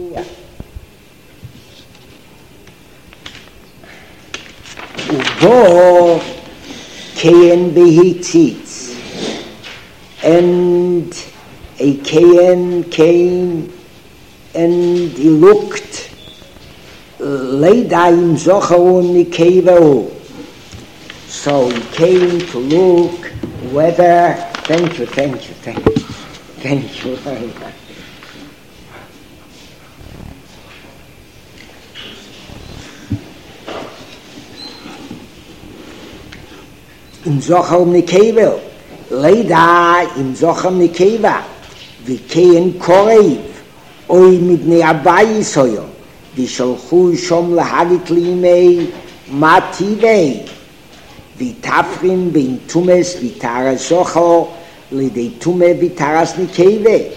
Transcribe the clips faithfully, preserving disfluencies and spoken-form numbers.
ובו כן והציץ, and a Cain came and he looked Leida im Zocharu Nikevahu. So he came to look whether, thank you, thank you, thank you, thank you very much. Im Zocharu Nikevahu. Leida im Zocharu Nikeva. Vi Cain Korev. Oy mit ne Abai soyo. Vi sholchu shom lahagit limei mativei. Vi tafrin bin tumes vitara socho lidei tume vitaras nikeve.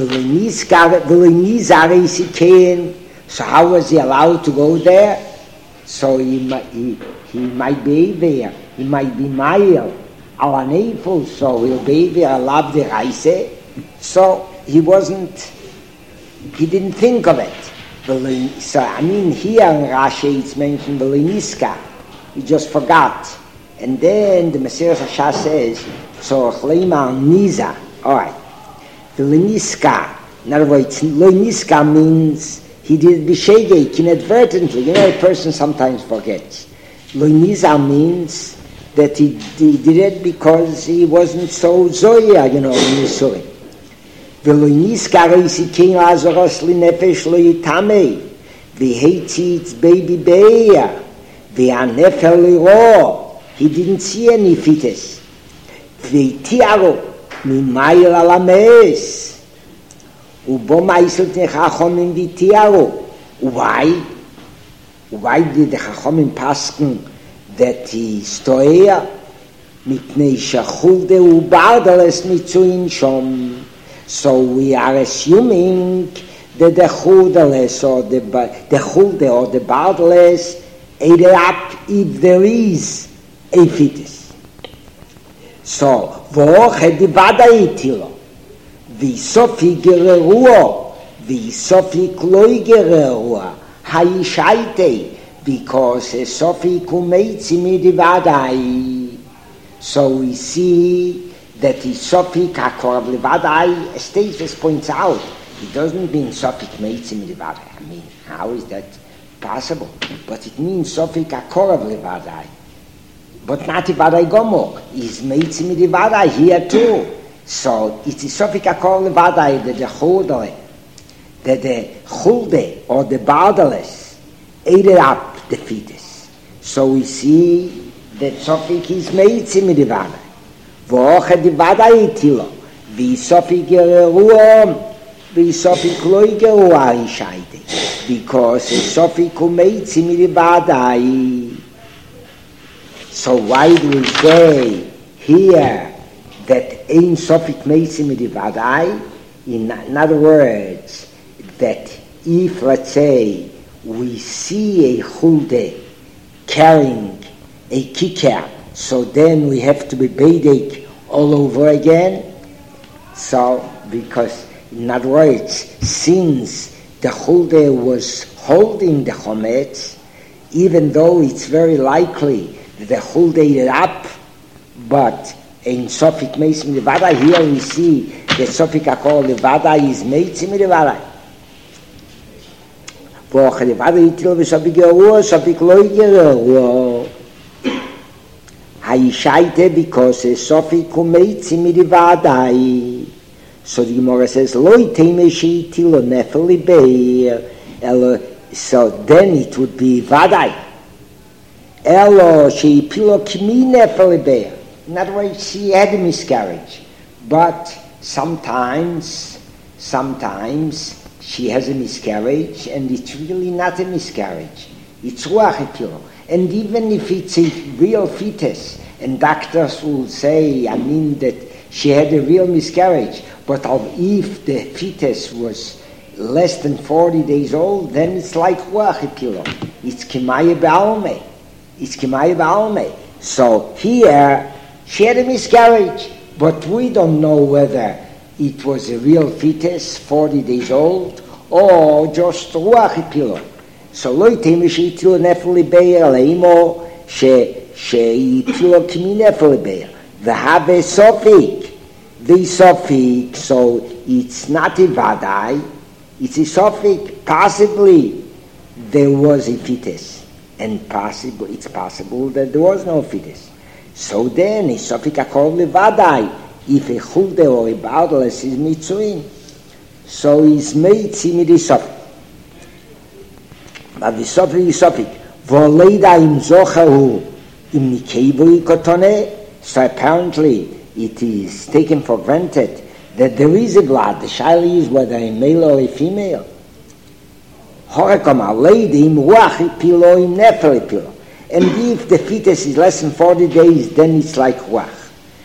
Vilinizare si Cain. So how was he allowed to go there? So he, he, he might be there. He might be mile. Our neighbor, so he'll be there. Love the reise. So he wasn't. He didn't think of it. So I mean, here in Rashi it's mentioned Veliniska. He just forgot. And then the Messiah Shah says, so Chlema Niza. All right. Veliniska. In other words, Veliniska means he did b'shegek inadvertently. You know, a person sometimes forgets. Veliniza means that he, he did it because he wasn't so zoya, you know, when you saw it. ולא נזכר סיכין לעזרוס לנפש לא יטמא, והציץ baby bear, והנפל לרוע, he didn't see any fetus, והתיארו ממייל על המס, ובו מייסלת חכמים והתיארו, why? Why did the חכמים pasken that he stoya, מפני שחולדה ובארדלס מצוין שום. So we are assuming that the chuldeles or the the chulde or the bardeles ate it up if there is a fetus. So voch had the vadai tilo, vi sofi gereruo, vi sofi kloi gereruo, haishaite, because a sofi kumeitzi mi di vadai. So we see that the Sofik HaKorav Levadai, as Tesis points out, it doesn't mean Sofik Meitzim Levadai. I mean, how is that possible? But it means Sofik HaKorav Levadai. But not Levadai Gomor. Is Meitzim Levadai here too. So it's the Sofik HaKorav Levadai that the Chulde, that the Chulde or the Bardeles ate up the fetus. So we see that Sofik is Meitzim Levadai. ואוך דיבדה איתילו, ויסופי גררום, ויסופי כלוי גרוע אישיידי, because סופי קומייצי מדיבדה. So why do we say here that ein sofik meitzim medivaday? In, in other words, that if, let's say, we see a chulde carrying a kicker, so then we have to be beidek all over again. So, because, in other words, since the chulde was holding the chometz, even though it's very likely that the chulde ate it up, but in Sofik Meitzim Levada, here we see that Sofik HaKorav Levada is Meitzim Levada. V'och Levada itil v'Sofik Geruah, Sofik Loi Geruah. Haishaite, because Sofik Meitzim Levada. So the Gemara says, Loi Teime Sheitilo Nefeli Beir. So then it would be Vadai. Elo Sheipilo Kimi Nefeli Beir. In other words, she had a miscarriage. But sometimes, sometimes she has a miscarriage, and it's really not a miscarriage. It's ruach epilo. And even if it's a real fetus, and doctors will say, I mean, that she had a real miscarriage, but if the fetus was less than forty days old, then it's like ruach epilo. It's kimaya ba'alme. It's kimaya ba'alme. So here, she had a miscarriage, but we don't know whether it was a real fetus, forty days old, or just ruach hipilo. So lo yitema sheitilo nefel libeir leimo sheitilo kimi nefel libeir. V'have sofik, the sofik, so it's not a vadai, it's a sofik, possibly there was a fetus, and possible, it's possible that there was no fetus. So then, a sofik akol levadai, if a chulde or a baudeles is mitzuin, so he's made tzimid a sofik. But the sofik is sofik, v'oleida im zochahu im nikeivu ikotone, so apparently it is taken for granted that there is a blood. The shaila is whether a male or a female. And if the fetus is less than forty days, then it's like ruach.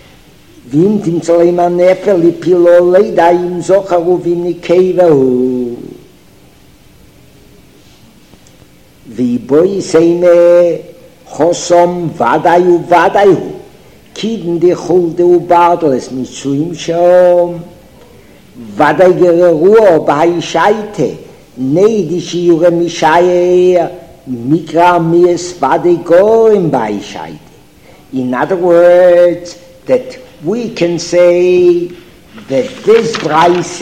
Chosom vadayu vadayu kiden de chulde u bardeles mitzuim shom vaday geruo bei shaite nei di shiure mishaye mikra mis vaday goim bei shaite. In other words, that we can say that this braise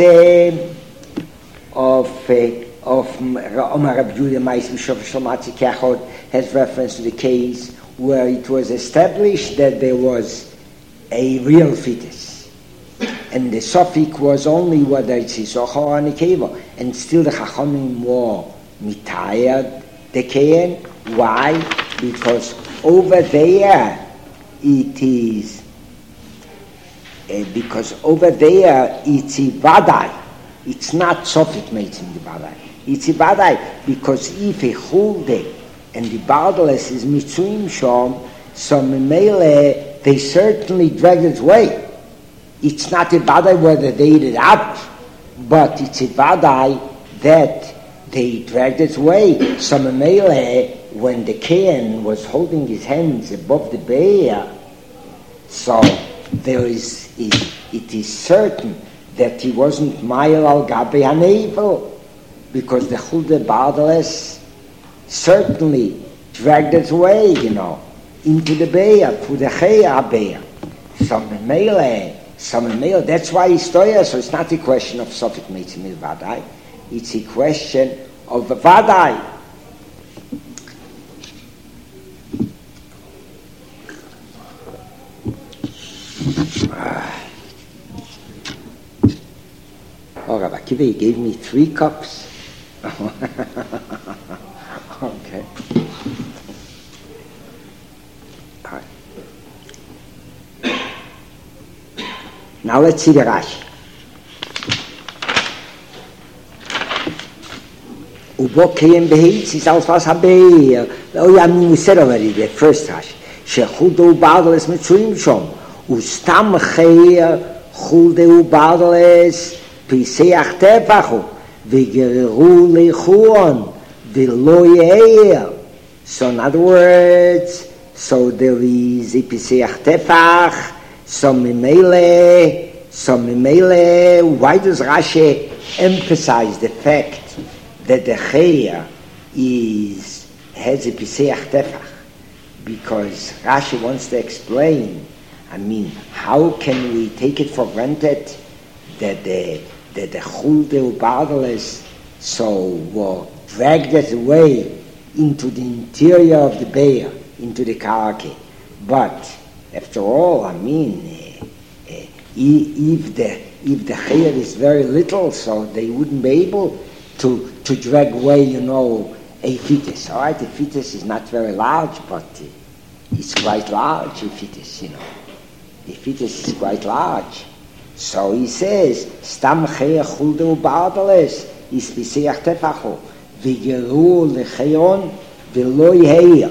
of uh, of Omar Rab Judah Mais Bishop Shlomatzi Kachod has reference to the case where it was established that there was a real fetus, and the suffix was only whether it's Yisochar or Nekeva, and still the Chachamim were mitayad the Kain. Why? Because over there it is uh, because over there it's a vadai. It's not suffix makes in the vadai. It's a vadai because if a chulde and the bardeles is mitzuim shom, so memele they certainly dragged it away. It's not a vadai whether they ate it up, but it's a vadai that they dragged it away. So memele, when the Kain was holding his hands above the bear, so there is it, it is certain that he wasn't mile al gabe hanevel, because the chulde bardeles certainly dragged it away, you know, into the bear, to the cheya bear. Some mele, some mele. That's why he's stoya. So it's not a question of sofik meitzim vadai. It's a question of vadai. Oh, Rabbi Akiva, he gave me three cups. Okay. All right. Now let's see the Rashi. Ubo kiyem behitz is als was habeir. Oh, I mean, we said already the first Rashi. Shechudo u'bardeles mitzuim shom. Ustam cheir chulde u'bardeles piseach tefachu. V'gereru lechuon. So in other words, so there is a piseach tefach, so memele, so memele. Why does Rashi emphasize the fact that the cheya is has a piseach tefach? Because Rashi wants to explain. I mean, how can we take it for granted that the that the chulde u'bardeles so were dragged it away into the interior of the bear, into the karaki? But after all, I mean, uh, uh, if the if the chayr is very little, so they wouldn't be able to to drag away, you know, a fetus. All right, the fetus is not very large, but uh, it's quite large. A fetus, you know, the fetus is quite large. So he says, "Stam chayr chulde u'bardeles is piseach tefachu." V'geru lecheon v'lo yeir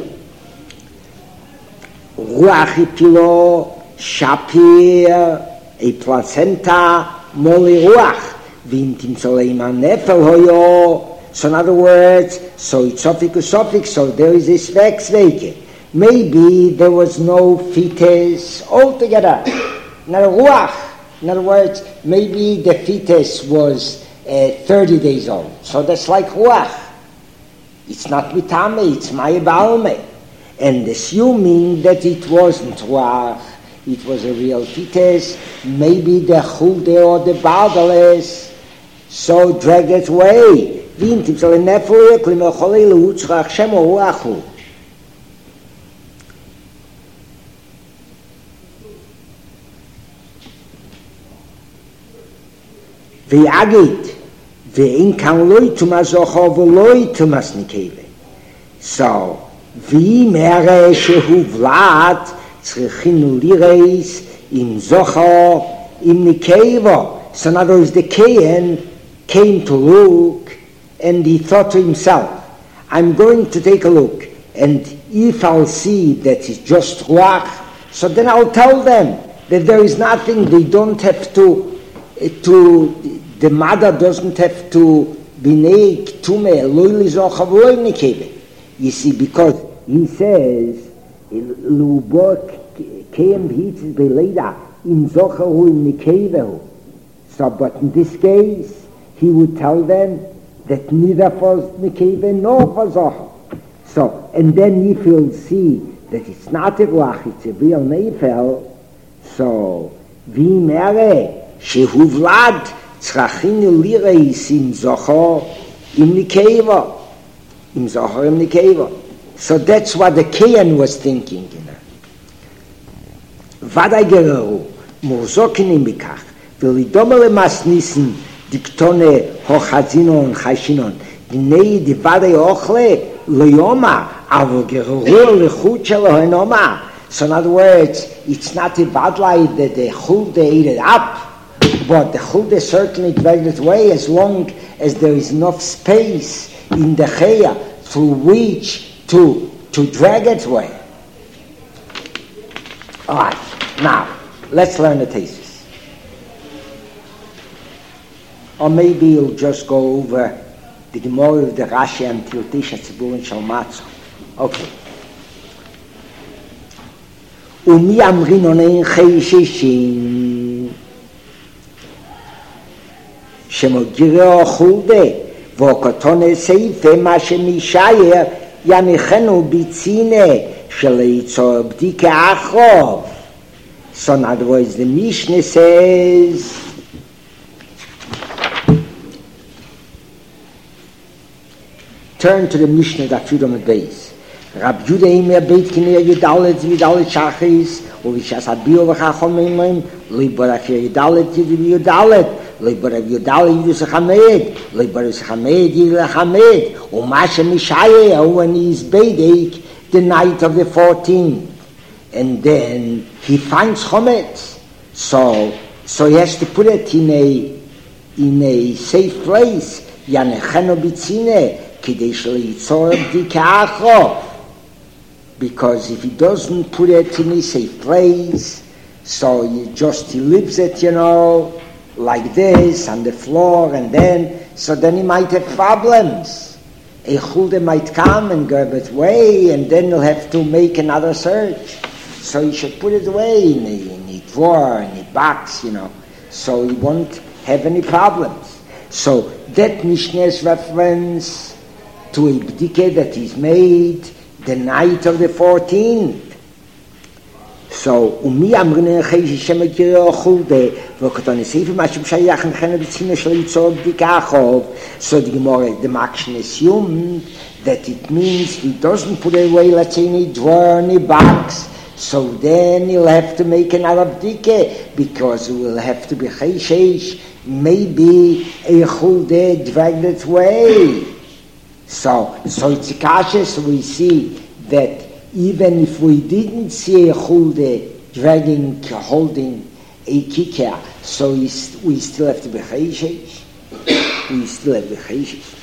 ruach hipilo shapir a placenta moli ruach v'intim soleiman nefel hoyo. So in other words, so it's sofik usofik, so there is a svek. Maybe there was no fetus altogether, not a ruach. In other words, maybe the fetus was uh, thirty days old. So that's like ruach. It's not mitame, it's maya ba'alme. And assuming that it wasn't ruach, it was a real tites, maybe the chulde or the badales, so drag it away. V'intim zol nefur klim cholei lutzrach shemo ruachu. V'yagid ve'in kan loy tumas zocha v'loy tumas nikeve. So v'imere shehu vlad tzrichinu lireis im zocha im nikeva. So in other words, the Kayan came to look and he thought to himself, I'm going to take a look, and if I'll see that it's just ruach, so then I'll tell them that there is nothing, they don't have to, to the mother doesn't have to be naked, tume, loyli zocha v'loy nikeve. You see, because he says, Lubot Kayan b'hitzis b'leida im zocha hu im nikevehu. So, but in this case, he would tell them that neither for Nekeve nor for Zohar. So, and then if you'll see that it's not a ruach, it's a real Neifel, so, v'imere shehu vlad tzrachinu lireis im Zohar im Nekeva. Im Zohar im Nekeva. So that's what the Kayan was thinking, you know. Vadai gereru, murzokin im bikach, ולדומה למסניסן דקטונה הוחזינון חיישינון הנה דבדי אוכלה לא יומה אבל גררו לחוט שלו הנומה. So in other words, it's not a bad lie that the chulde ate it up, but the chulde certainly dragged it away as long as there is enough space in the chaya through which to, to drag it away. Alright, now let's learn the thesis. Or maybe you'll just go over the Gemara of the Rashi until Tisha Tzibur and Shalmatzo. Okay. Umi amrin onein chaysheshin shemogire ochulde v'okotone seife ma shemishayer yanichenu bitzine sheleitzo b'dike achov. So in other words, the Mishnah says, turn to the Mishnah that you don't base. Rab Yudah Imer Beit Kinei Yudalet Yudalet Shachis Uvishas Abio V'Chachomim Libor Achir Yudalet Yudalet Libor Yudalet Yudus Hamed Libor Hamed Yudus Hamed Umasha Mishaya when he is Beidek the night of the fourteenth, and then he finds Chometz, so so he has to put it in a in a safe place. Yanecheno Bitzine because if he doesn't put it in a safe place, so he just he leaves it, you know, like this on the floor, and then so then he might have problems. A chulde might come and grab it away, and then he'll have to make another search. So he should put it away in a, in a drawer, in a box, you know, so he won't have any problems. So that Mishnah's reference to a bdike that is made the night of the fourteenth. So, umi amrine chayshi shemekire ochulde v'kotane seife mashim shayach nechene b'tzine shlo yitzor bdike achov. So the Gemara, the Makshin assumed that it means he doesn't put it away, let's say, in a drawer, in a box, so then he'll have to make another bdike, because it will have to be chayshesh, maybe a chulde dragged it away. So, so it's a kasha, so we see that even if we didn't see a chulde dragging, holding a kikah, so we, we still have to be chayshesh. We still have to be chayshesh.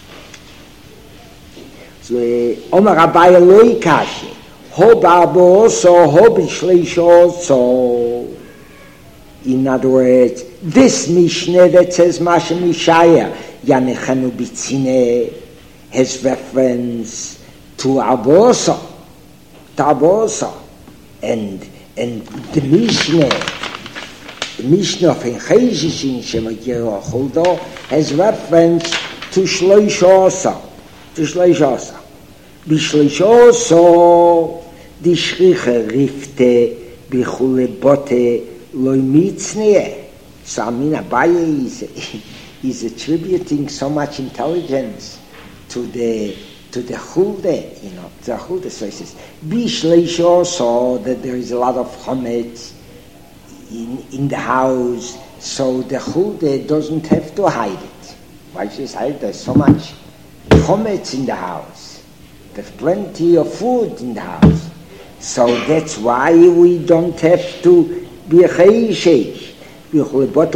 So, Omar Abaye loy kasha, ho babo so, ho bishleisho so. In other words, this Mishnah that says Masha Mishaya, Yanechanu Bitzine, has reference to Abosa, to Abosa, and and the Mishnah Mishnah of Cheshishin Shemagiro Chuldo has reference to Shloishosa, to Shloishosa. Bishloishosa, die Schriche Rifte, Bichule Bote, Loi Mitzneh. So I mean, Abaye is, is attributing so much intelligence to the to the Chulde, you know, to the Chulde. So he says, Bishloishosa, that there is a lot of chometz in in the house, so the Chulde doesn't have to hide it. Why should I hide? There's so much chometz in the house. There's plenty of food in the house. So that's why we don't have to be a chayshech. But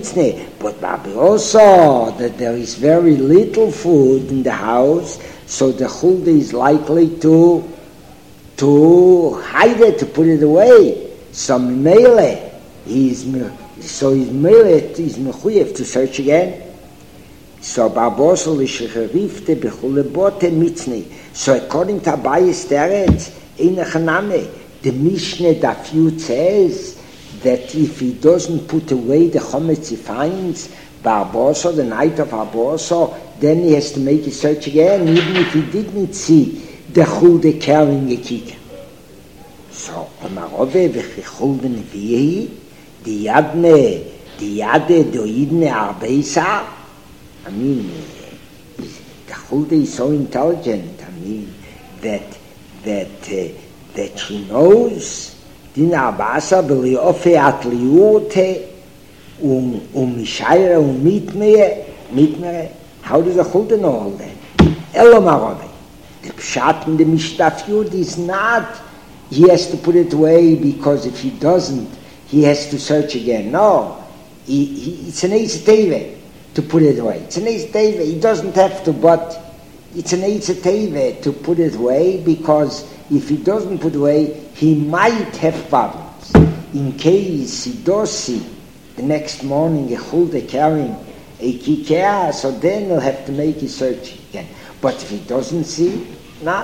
also that there is very little food in the house, so the Chulde is likely to to hide it, to put it away. So Mele, he's so he's Mele is mechuyev to search again. So Barbosel Lishrifte Bechulebote Mitzni. So according to Abaye's Teretz, in a Chaname, the Mishnah Dafyut says that if he doesn't put away the chometz he finds, Barbosa, the night of Barbosa, then he has to make a search again, even if he didn't see the Chulde carrying a kika. So, Omarove v'chulde nevihi, the Yadne, the Yade doidne arbeisa. I mean, the Chulde is so intelligent. I mean, that that uh, that she knows. Din Abasa beli ofe atliute um um mishaira um mitme mitme. How does the Chulde know all that? Elomarove. The pshat in the Mishnah is not he has to put it away because if he doesn't, he has to search again. No, he, he, it's an eitz teve to put it away. It's an eitz teve. He doesn't have to, but it's an eitz teve to put it away because if he doesn't put away, he might have problems. In case he does see the next morning a Chulde carrying a kikea, so then he'll have to make his search again. But if he doesn't see, not.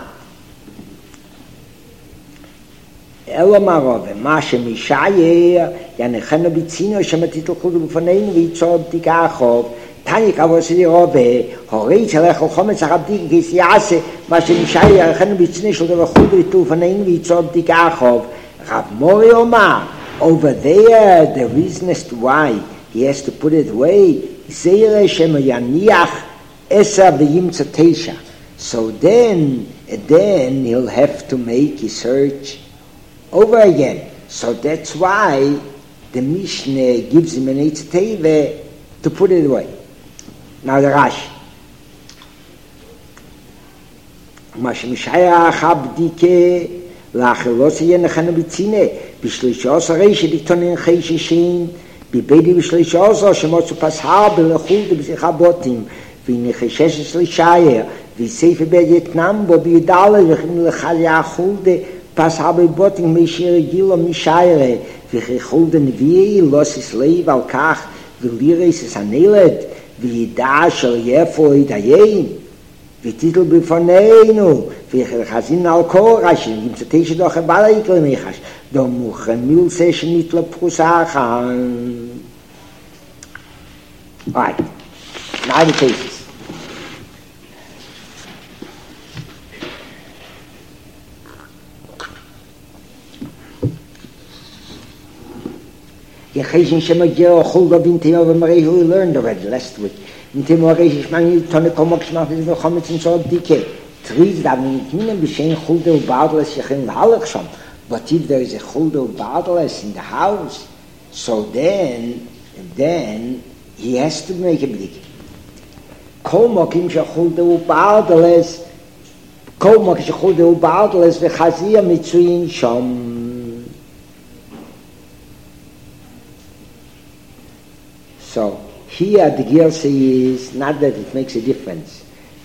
Elomarove, Masha Mishaye, Yanechena Bitzino, Shematitel Chulde Bufanein, Vitzod Tikachov, Tanik Avosidi Robe, Horitz Alecho Chometz Achabdik, Kisiase, Masha Mishaye, Yanechena Bitzino, Shulde Chulde Bufanein, Vitzod Tikachov, Rav Mori Omar. Over there, the reason as to why he has to put it away, Zeire Shema Yaniach Esa V'yimtza Teisha. So then, then he'll have to make his search over again. So that's why the Mishnah gives him an eitz teve to put it away. Now the Rashi. Masha Mishaya Chabdike Lachelos Yenechana Bitzine Bishloishos Reish Diktonin Cheishishin Bibedi Bishloishos Shemotzu Pashar Belechul B'Zichabotim V'Necheshes Lishayer V'Seife B'Yetnam Bo B'Yidale V'Chim Lechal Yachulde Pas habe boting mishire gilo mishaire vi khulden vi losis leib al kach vi liris es anelet vi da shel yefo idayin vi titel bi foneinu vi khazin al korash im tsetesh doch balay klemichas do mukhamil se shnit le pusachan. Right, now the cases. Yecheshin Shemagir Chulda Binteo V'Marei, who we learned already last week. Binteo Marei Shishmani Tone Komok Shmach V'Zim V'Chometz and Sorab Dike. Three that we Kinen B'Shein Chulda U'Bardeles Yechin V'Halach Shom. But if there is a Chulda U'Bardeles in the house, so then, then he has to make a b'dik. Kol Mokim Shechulda U'Bardeles, Kol Mokim Shechulda U'Bardeles V'Chazir Mitzuyin Shom. So here the Gerse is not that it makes a difference.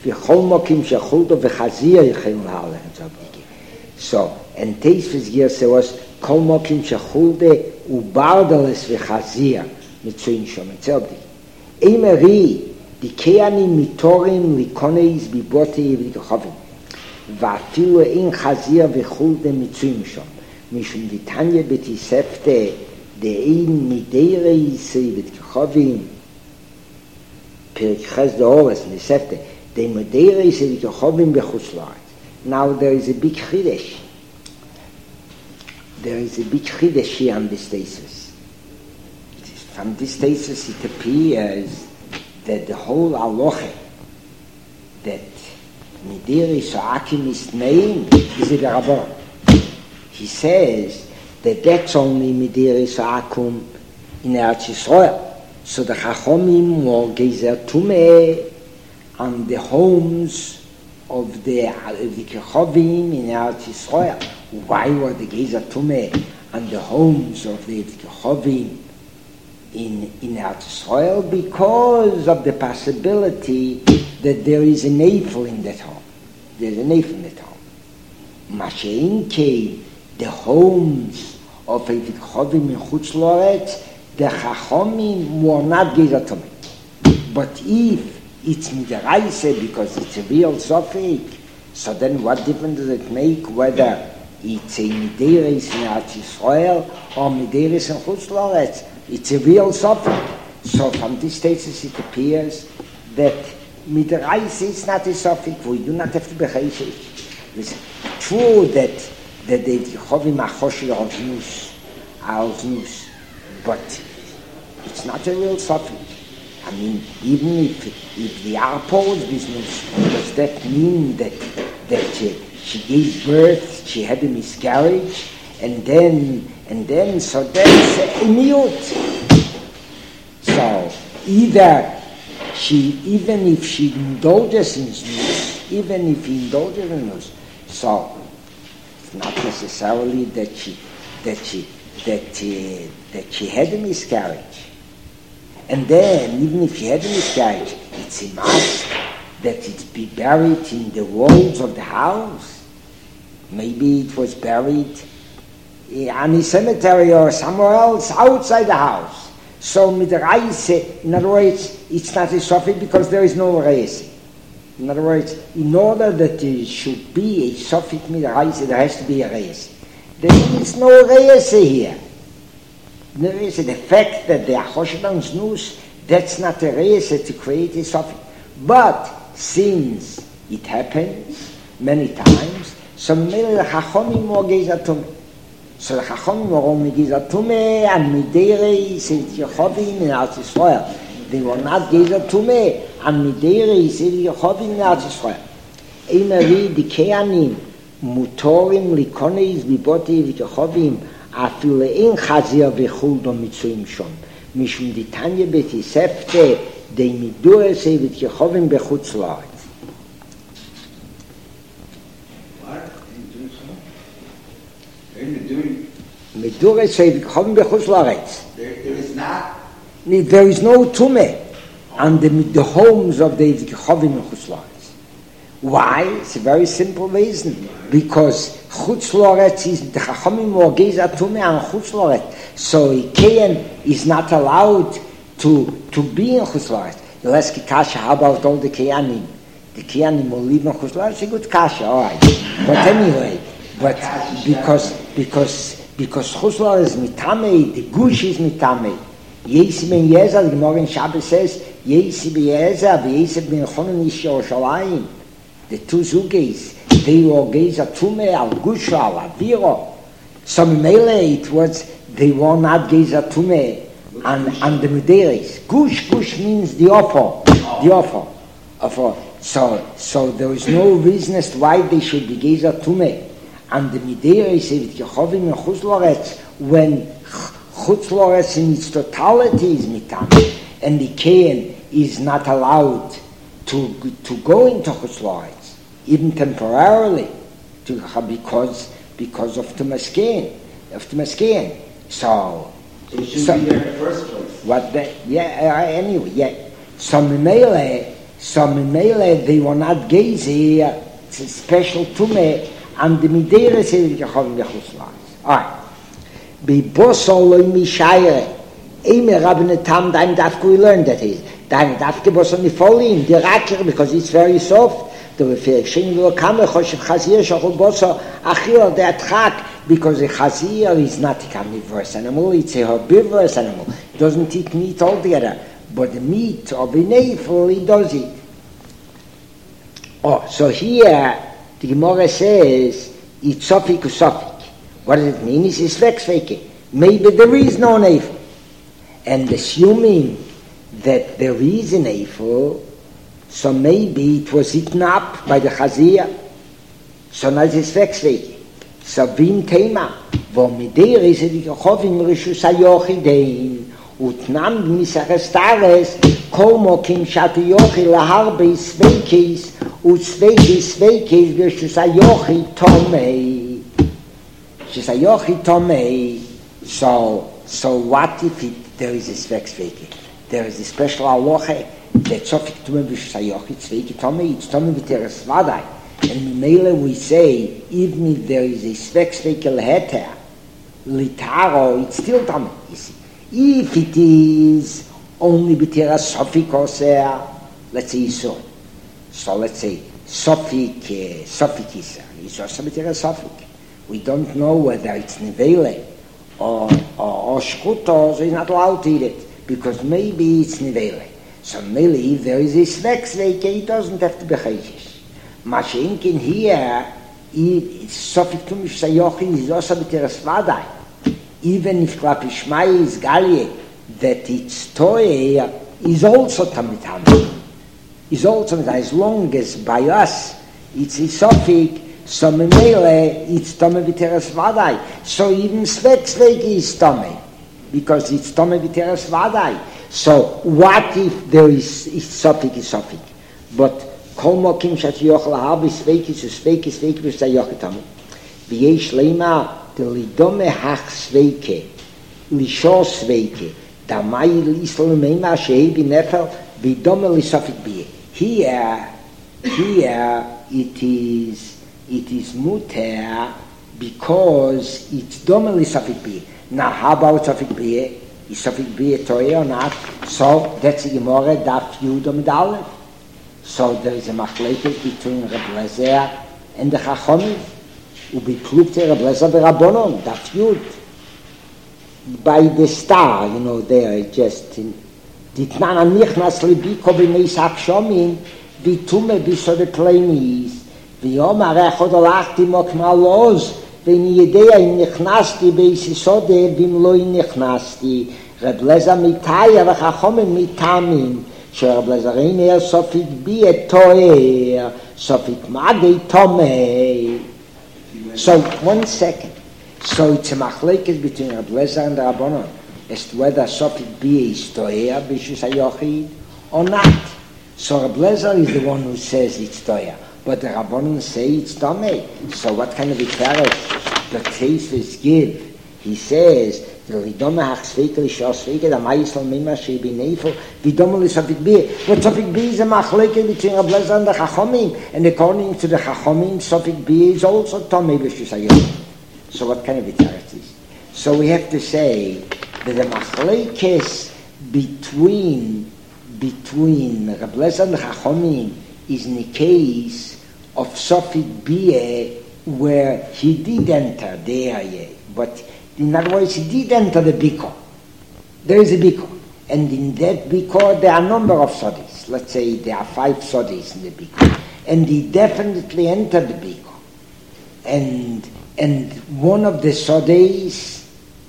So and Teisves Gerse was Kol Mokim Shechulde U'Bardeles V'Chazir Mitzuyin Shom Etzobdi. Eimeri Dikeanim Mitorim Likoneis Bibotei V'Dichovim Va'afilu Ein Chazir V'Chulde Mitzuyin Shom Mishum Ditanya B'Tisefte the ein midere say with khavim per khaz the oras in the sefte the midere say with khavim bechuslat. Now there is a big chidesh. There is a big chidesh here on this thesis. From this thesis it appears that the whole halacha that midere sa'akim is name is a rabban. He says that that's only midere sa'akum in Eretz Yisrael. So the Chachomim were gezer tumeh on the homes of the Vikechovim in Eretz Yisrael. Why were the gezer tumeh on the homes of the Vikechovim in in Eretz Yisrael? Because of the possibility that there is an eifel in that home. There's an eifel in that home. Mashein came the homes of a Vikechovim in Chutz Loretz, the Chachomim were not gezer tumeh. But if it's midaraisa because it's a real sofik, so then what difference does it make whether it's a mideres in Eretz Yisrael or mideres in Chutz Loretz? It's a real sofik. So from this status it appears that midaraisa is not a sofik. We do not have to be chayshik. It's true that that the Chovim Achoshir of Nus are of Nus, but it's not a real sofik. I mean, even if, if the Arpo's business, does that mean that that she, she gave birth, she had a miscarriage, and then and then so that's a mute. So either she, even if she indulges in news, even if he indulges in news, so it's not necessarily that she that she that uh, that she had a miscarriage. And then, even if she had a miscarriage, it's a must that it be buried in the walls of the house. Maybe it was buried in a cemetery or somewhere else outside the house. So, with the reise, in other words, it's not a sofik because there is no reise. In other words, in order that it should be a sofik with the reise, there has to be a reise. There is no reise here. There is the fact that the Achoshedan Nus, that's not a reason to create a sofik. But since it happens many times, so maybe the Chachomim were gezer tumeh. So the Chachomim were only gezer tumeh and midere said Yechovim in Eretz Yisrael. They were not gezer tumeh and midere said Yechovim in Eretz Yisrael. Eimeri the Keanim mutorim likonis biboti Yechovim אפילו אין חזיר וחול דו מצויים שום. משום דיתניה בתיספתה די מידור עשי ותיכובים בחוץ לארץ. מידור עשי ותיכובים בחוץ לארץ. There is not? There is no tumeh on the, the homes of the ותיכובים בחוץ לארץ. Why? It's a very simple reason. Because Chutz Loretz is the Chachamim or Gezer Tumeh on Chutz Loretz. So a Keyan is not allowed to to be in Chutz Loretz. You'll ask Kasha, how about all the Keyanim? The Keyanim will live in Chutz Loretz. It's a good Kasha, all right. But anyway, but because because because Chutz Loretz is mitamei, the Gush is mitamei. Yesi ben Yezer, the Gemara in Shabbos says, Yesi ben Yezer, Yesi ben Chonon Ish Yerushalayim. The two zugis, they were gezer tumeh al gusha al aviro. So mele it was they were not gezer tumeh and and the mideres. Gush gush means the offer, the offer. offer. So so there is no reason as to why they should be gezer tumeh and the mideres with Yechovim and Chutz Loretz when Chutz Loretz in its totality is mitam and the Kein is not allowed to to go into Chutz Loretz. Even temporarily, to, because because of the maskein, of the maskein. So, so you should so, be there in the first place. What? The, yeah. Uh, anyway, yeah. So mele, so mele, they were not gazing. It's a special tumeh, and the midere said Yechovim bechutz laretz. All right. Be bosol mishayre. Eme Rabbeinu Tam Daim Dafke. We learned that is Daim Dafke bosol nifolim the raker because it's very soft. The Refershing will come, Choshev Chazir, Shachol Boso, Achil, the Atchak, Because a chazir is not a carnivorous animal, it's a herbivorous animal. It doesn't eat meat altogether. But the meat of a neifel, he does eat. Oh, so here, the Gemara says, it's sofik usofik. What does it mean? It's svek. Maybe there is no neifel. And assuming that there is an neifel, so maybe it was eaten up by the chazir. So now it's svek. So vim tema, wo mit der is die Chovim Rishus HaYochidein, utnam b'misachestares, kol mokim shat yochi laharbe sveikis, ut sveikis sveikis Rishus HaYochi tomei. Rishus HaYochi tomei. So, so what if it, there is a svek sveiki? There is a special halacha that sofik tume Rishus HaYochi sveiki tomei, it's tomei v'teres vadai. And Mele we say, even if there is a svek svekel heter, litaro, it's still tummy. If it is only b'tera sofik oser, let's say so. So let's say sofik, uh, sofik iser. It's also b'tera sofik. We don't know whether it's nevele or or, or shkuto, so he's not allowed to eat it because maybe it's nevele. So Mele, if there is a svek svekel, he doesn't have to be chayish. Mashenkin here, sofik tumish sayochin is also b'teres vadai. Even if klapi shmai is galie, that it's toy is also tamitami. Is also as long as by us it's a sofik, so memele it's tome b'teres vadai. So even svek svek is tome, because it's tome b'teres vadai. So what if there is, is sofik is sofik, but kol mokim shat yochel habe sveikis sveikis sveikis bis yochetam wie shlema de lidome hach sveike li sho sveike da mai lisel mema shei bi nefel bi dome li sofik bi here here it is it is muter because it's dome li sofik bi now how about sofik bi is sofik bi toy or not? So that's the Gemara daf yudom dalef. So there is a machlekes between Reb Lezer and the Chachomim. Ubiklukte Reb Lezer v'Rabbanon, daf Yud. By the star, you know, there, just in Ditnana nichnas libiko b'meis hakshomim v'tume b'sode pleinis v'yomar echod alachti mok maloz v'ni yedea in nichnasti b'isisode v'im lo in nichnasti Reb Lezer mitaya v'Chachomim mitamim שרב לזרין היה סופית בי את תואר, סופית מדי תומי. So, one second. So it's a machlekes between Reb Lezer and the Rabbanon as to whether sofik bi is toyer b'shus hayochid or not. So Reb Lezer is the one who says it's toyer, but the Rabbanon say it's tomei. So what kind of a clarish the Tosfos give? He says, "Lidome hach sveikel ishos sveikel da ma'isol mima shei b'neifel v'dome l'sofik bi." But sofik bi is a machlekes between Reb Lezer and the Chachomim, and according to the Chachomim, sofik bi is also tomei b'shus hayochid. So what kind of a clarish is? So we have to say that the machlekes between between Reb Lezer and the Chachomim is in the case of sofik bi where he did enter the area, but in other words, he did enter the biko. There is a biko. And in that biko, there are a number of sodis. Let's say there are five sodis in the biko. And he definitely entered the biko. And, and one of the sodis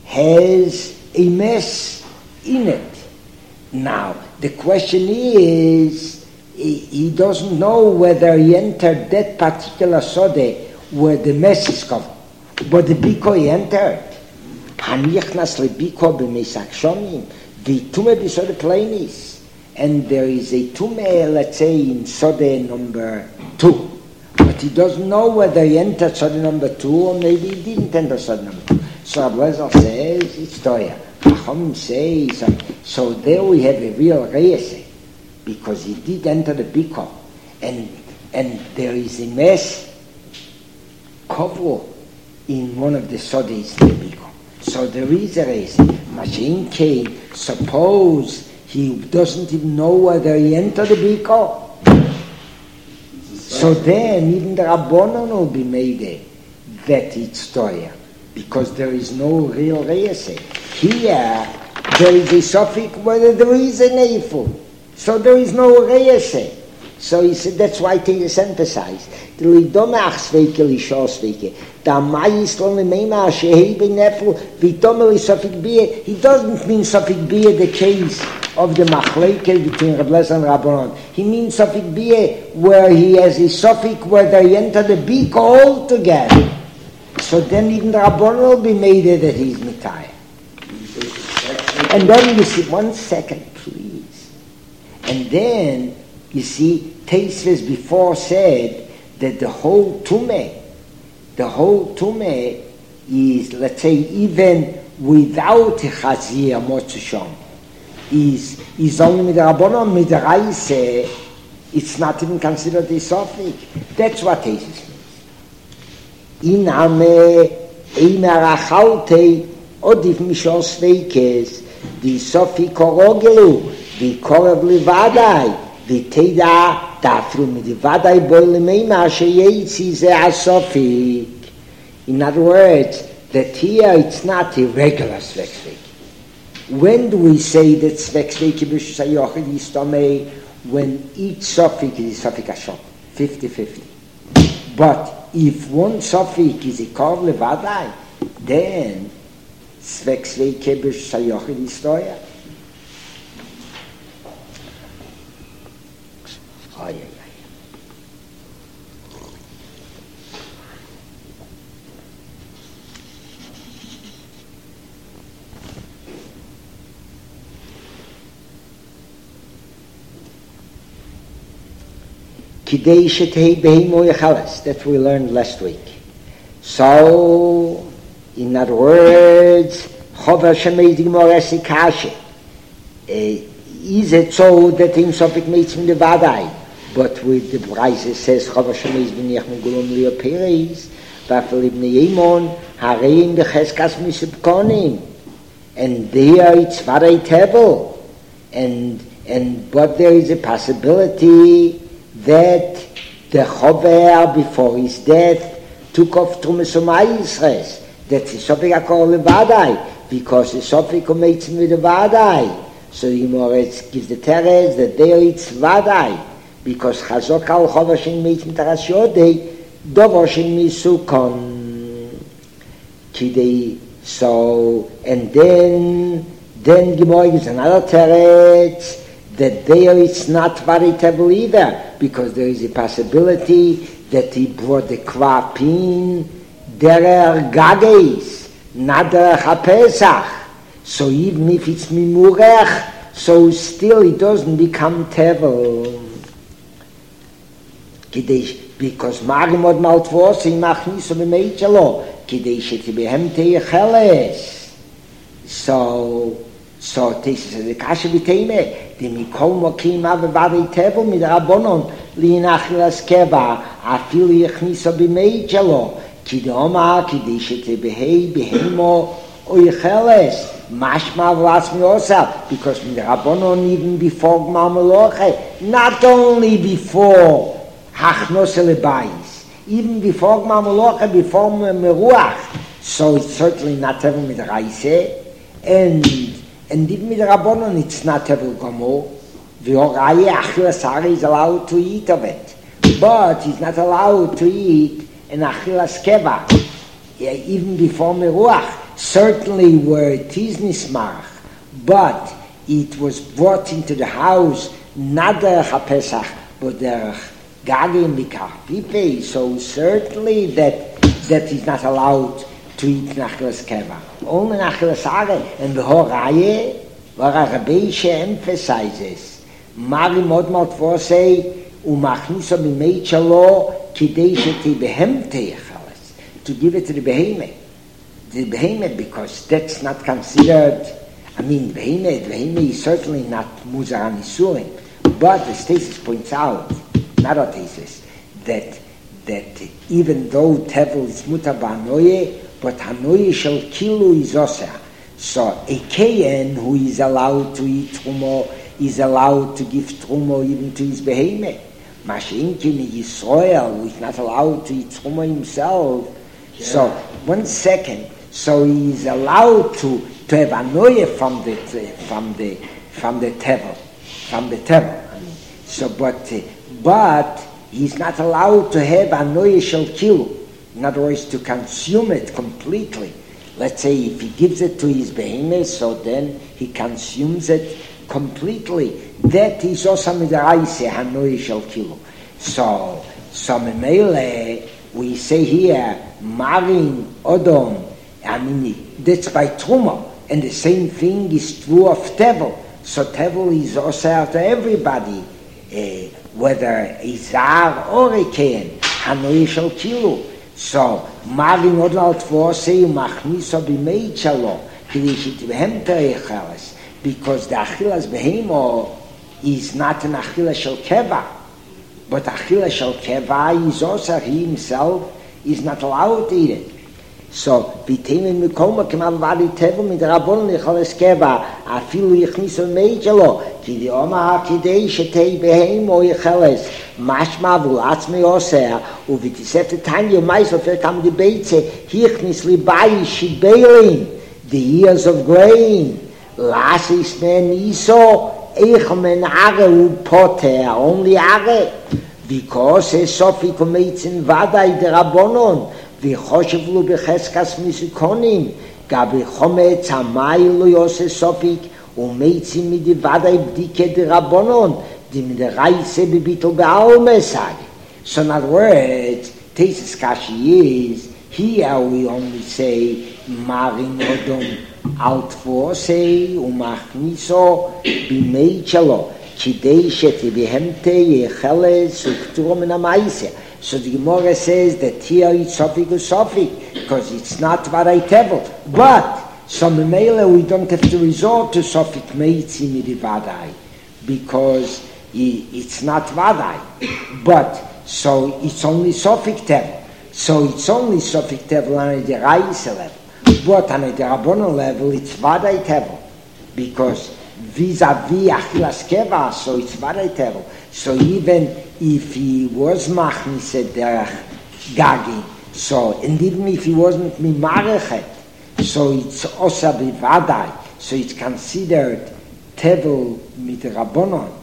has a mess in it. Now, the question is, he, he doesn't know whether he entered that particular sode where the mess is covered. But the biko he entered. Hanichnas lebiko b'meisakshomim v'tume b'sode pleinis, and there is a tume, let's say in sode number two, but he doesn't know whether he entered sode number two or maybe he didn't enter sode number two. So Reb Lezer says it's toya. Chachomim says so. There we have a real reise because he did enter the biko, and and there is a mess kovu in one of the sodis in the biko. So there is a reason. Machine came. Suppose he doesn't even know whether he entered the biko. So then even the Rabbanon will be made that it's toya. because there is no real reise. Here, there is a suffix whether there is an eiffel. So there is no reise. So he said, that's why it is emphasized. The lidome achsveike lishosveike. Da mayis lo lemeima shehebe nefel vidome lisofik bie. He doesn't mean sofik bie the case of the machleke between Reb Lezer and Rabbanon. He means sofik bie where he has a sofik where they enter the beak all together. So then even the Rabbanon will be made that he's mitayah. And then you see, one second, please. And then you see, Teisves before said that the whole Tumeh, the whole Tumeh is, let's say, even without Chazir Motzushom, is is only with the Rabbanon, with the Raise, it's not even considered a Sofik. That's what Teisves means. In Ame, Eimer Achalte, Odif Mishos Veikes, the Sofik Orogelu, the Korev Levadai, the Teda, Tafru Midivadai Boilemeima Sheyetzi Ze Asofik. In other words, that here it's not a regular Sveksveki. When do we say that Sveksveki B'Shus HaYochid is Tomei? When each Sofik is a Sofik Hashom, fifty-fifty. But if one Sofik is a Korv Levadai, then Sveksveki B'Shus HaYochid is Toya. Ay, ay, ay. Kidei shetei behemo yechalas, that we learned last week. So, in other words, chover shemeidig moresi kashe. Is it so that in Sofik makes him the vadai? But with the Braise says, Chover Shemeiz v'niach megulom liyo pereis, v'afel ibn Yemon, harein b'cheskas misipkonim. And there it's vadai tevel. And, and, but there is a possibility that the Chover, before his death, took off Trumas Umayisres. That the Sofik akor levadai, because the Sofik makes him with the vadai. So the Moretz gives the teres that there it's vadai, because Chazok al Chovashin meitim taras yodei, dovoshin misukon. Kidei, so, and then, then Gemara gives another teretz, that there it's not varitable either, because there is a possibility that he brought the kvapin derer gageis, not derer HaPesach. So even if it's mimurech, so still it doesn't become tevel. Because Marimod Maltvos in Machniso B'Meichelo, Kidei Shetibehem Teicheles. So, so Tesis the Kasha B'Teime, the Mikol Mokim Avavadei Tevel Mid Rabbonon, Li'inachilas Keva, Afil Yechniso B'Meichelo, Kidoma, Kidei Shetibehei Behemo Oicheles. Mashma v'las miosaf, because with the Rabbanon even before Gmar Meloche, not only before Hachnos Elebais, even before Gmar Meloche, before Meruach, so it's certainly not Tevel with Raise, and and even with the Rabbanon it's not Tevel Gomor. The Oraye Achilas Hare is allowed to eat of it, but he's not allowed to eat an Achilas Keva, even before Meruach. Certainly where it is nismarach, but it was brought into the house not derech HaPesach, but derech gagim v'karpipe, so certainly that that is not allowed to eat nachlas keva. Only nachlas hare, and the horaye, where Rabbeishe emphasizes, Mari modmal tvosei, umachniso b'meit shalo, kidei shetibehem teichalas, to give it to the behemoth. The behemoth, because that's not considered, I mean, behemoth, behemoth is certainly not muzar anisurim, but the Stasis points out, not a thesis, that that even though tevel is mutar ba'anoye, but hanoye shel kilu is oseh. So a kayen who is allowed to eat trumo is allowed to give trumo even to his behemoth. Mashinkin Yisrael, who is not allowed to eat trumo himself. Yeah. So one second. so he is allowed to, to have anoia from the, from the, from the tevel, from the tevel. I mean, so, but, uh, but he's not allowed to have anoia shel kilu. In other words, to consume it completely. Let's say if he gives it to his behemoth, so then he consumes it completely. That is also midaraisa hanoi shel kilu. So, so memele, we say here, marin odom. I mean, that's by truma, and the same thing is true of tevel. So tevel is also to everybody, uh, whether izar or a ken hanoi shel kilu. So, marin odom al tvosei machniso b'meit shalo, k'di shitvehem terecheles, because the achilas behemo is not an achila shel keva, but achila shel keva is also he himself is not allowed to eat it. So, v'temen mikoma k'mal v'ali tevel mit rabon licholes keva, afilu yichniso b'meit shalo, k'di oma ha'kidei shetei behemo yicheles, mashma v'ulatzme oseh, u'v'tisef tanya ma'is ofer kam debeitze, hichnis libai shibeilin, the ears of grain, lasis men iso, eich men are u'poter, only are, because es sofi kumeitzin vadai de rabonon, v'choshev lu b'cheskas misikonim, gabi chometz hamay lo yose sofik, u'meitzin midi vadai b'dike de rabonon, dim de reise bebittel be'alme sage. So in other words, Tesis Kashi is, here we only say, marin odom altfosei umachniso b'meit shalo, kidei shetivehemte yecheles uktur min ha'maiseh. So the Gemara says that here it's sofik or sofik, because it's not vaday tevel. But, so memele we don't have to resort to sofik meitzi midi vaday, because it's not vadai, but so it's only sofik tevel. So it's only sofik tevel on the Raisa level, but on the Rabbanon level it's vadai tevel, because vis-a-vis achilas keva, so it's vadai tevel. So even if he was machnis derech gagi, so and even if he wasn't mimarechet, so it's osa bivadai, so it's considered tevel mit Rabbanon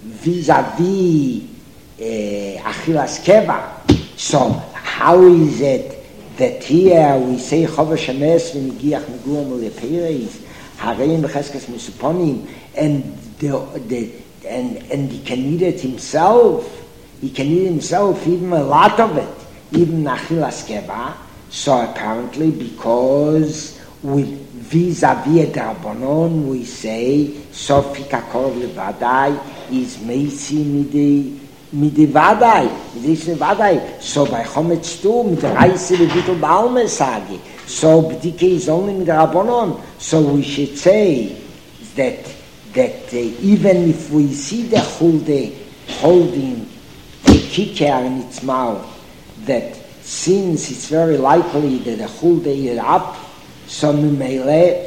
vis-a-vis uh, achilas keva. So how is it that here we say chova shemes v'nigiach neguam lepereis hareim b'cheskas misuponim, and the the and and he can eat it himself. He can eat himself even a lot of it, even achilas keva. So apparently, because with vis-a-vis Rabbanon we say sofik hakol levadai is meitzi midi midi vadai, midi vadai. So by chometz too, mit reise bebittel ba'alme sage. So b'dike is only mit Rabbanon. So we should say that that uh, even if we see the chulde holding a kicker in its mouth, that since it's very likely that the chulde eat it up, so memele,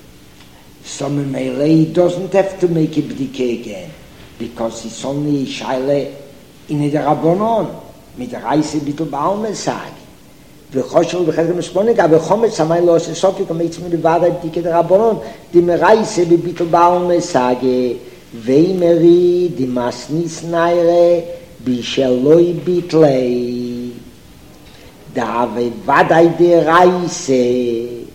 so memele doesn't have to make a b'dike again, because it's only shaile in the Rabbanon, mit der Reise bittul ba'alme sage. V'choshel v'cheskas misponim, aber chometz hamay lo ose sofik, u'meitz mi levadai b'dike de Rabbanon, dim reise bittul ba'alme sage, ve'imeri dim masnis naire, bisheloi bitlei, da v'vadai de reise.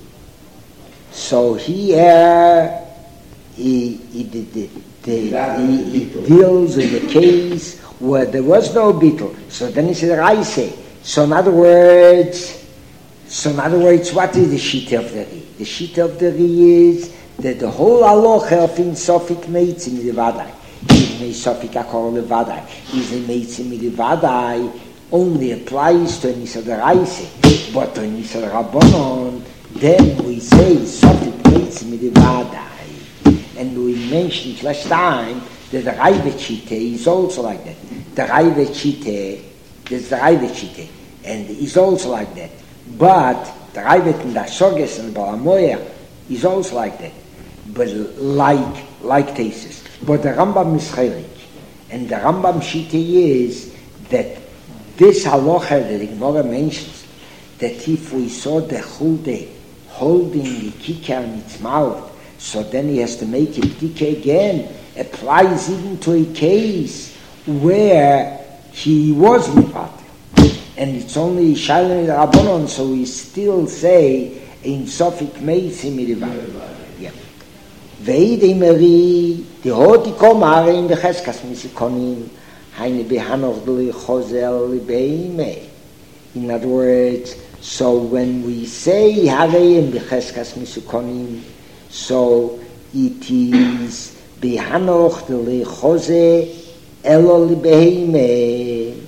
So here, he, he, the, the, the, he, he deals in the case where there was no beetle. So then he said Raise. So in other words, so in other words, what is the sheet of the Ri? The sheet of the Ri is that the whole halacha of in Sofik Meitzim Midivadai, in Sofik Akor Levadai, is in Meitzim Midivadai, only applies to Nisa the Raise, but to Nisa the Rabbanon, then we say Sofik Meitzim Midivadai. And we mentioned last time that the Raive Chite is also like that. The Raive Chite, there's the Raive Chite, and is also like that. But the Raive and the Shoges and the Balamoya is also like that. But like, like Tesis. But the Rambam is Chelik. And the Rambam Chite is that this halacha that the Gemara mentions, that if we saw the Chulde holding the kikar in its mouth, so then he has to make it dike again, applies even to a case where he was mivatel. And it's only Shailin Rabbanon, so we still say in Sofik Meisi Midivad. Yeah. Veide Meri, the Hoti Komare in the Cheskas Misikonim, Heine Behanoch Dli Chozel Beime. In other words, so when we say Hare in the Cheskas Misikonim, so it is Behanoch Dli Chozel Elo Beime.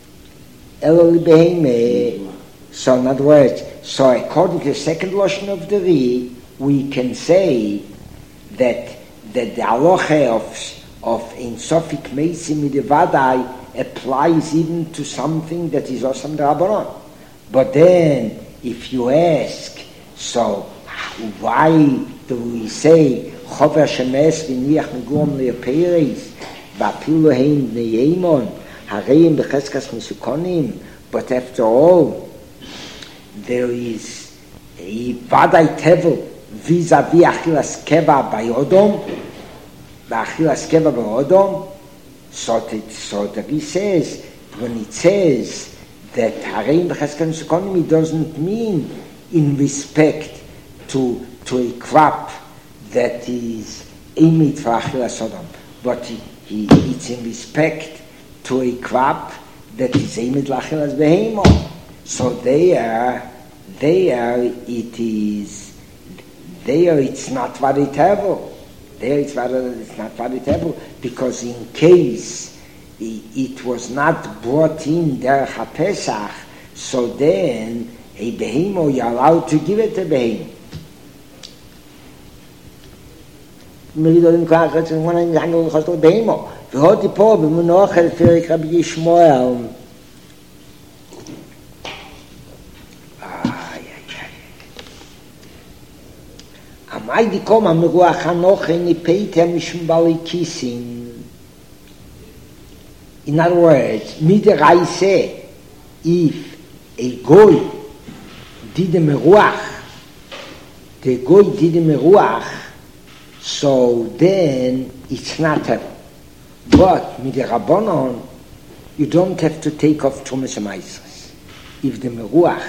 So in other words, so according to the second Lashon of the Ri, we can say that, that the halacha of, of in Sofik Meisi Midivadai applies even to something that is Osam D'Rabbanan. But then, if you ask, so why do we say Chover Shemes V'niach Megum Le'Peres V'apilu Hein B'nei Yemon Hareim B'cheskas Misukonim, but after all, there is a Vadai Tevel vis-a-vis Achilas Keva by Odom, Achilas Keva by Odom. So that, so that he says, when it says that Hareim B'cheskas Misukonim, it doesn't mean in respect to, to a crop that is Emit for Achilas Odom, but he, he, it's in respect to a crop that is aimed lachilas behemo. So there, there it is, there it's not varitable. There it's, it's not varitable because in case it, it was not brought in derech HaPesach, so then a behemo you're allowed to give it a behemo. והודי פה במנוח אל פרק רבי ישמואל. עמי דיקום המרוח הנוחי ניפייטה משום בעלי כיסים. In other words, מידר עיסה, if a goy did a meruach, the goy did a meruach, so then it's not heaven. But with the Rabbanon, you don't have to take off Trumas HaMaisros. If the Meruach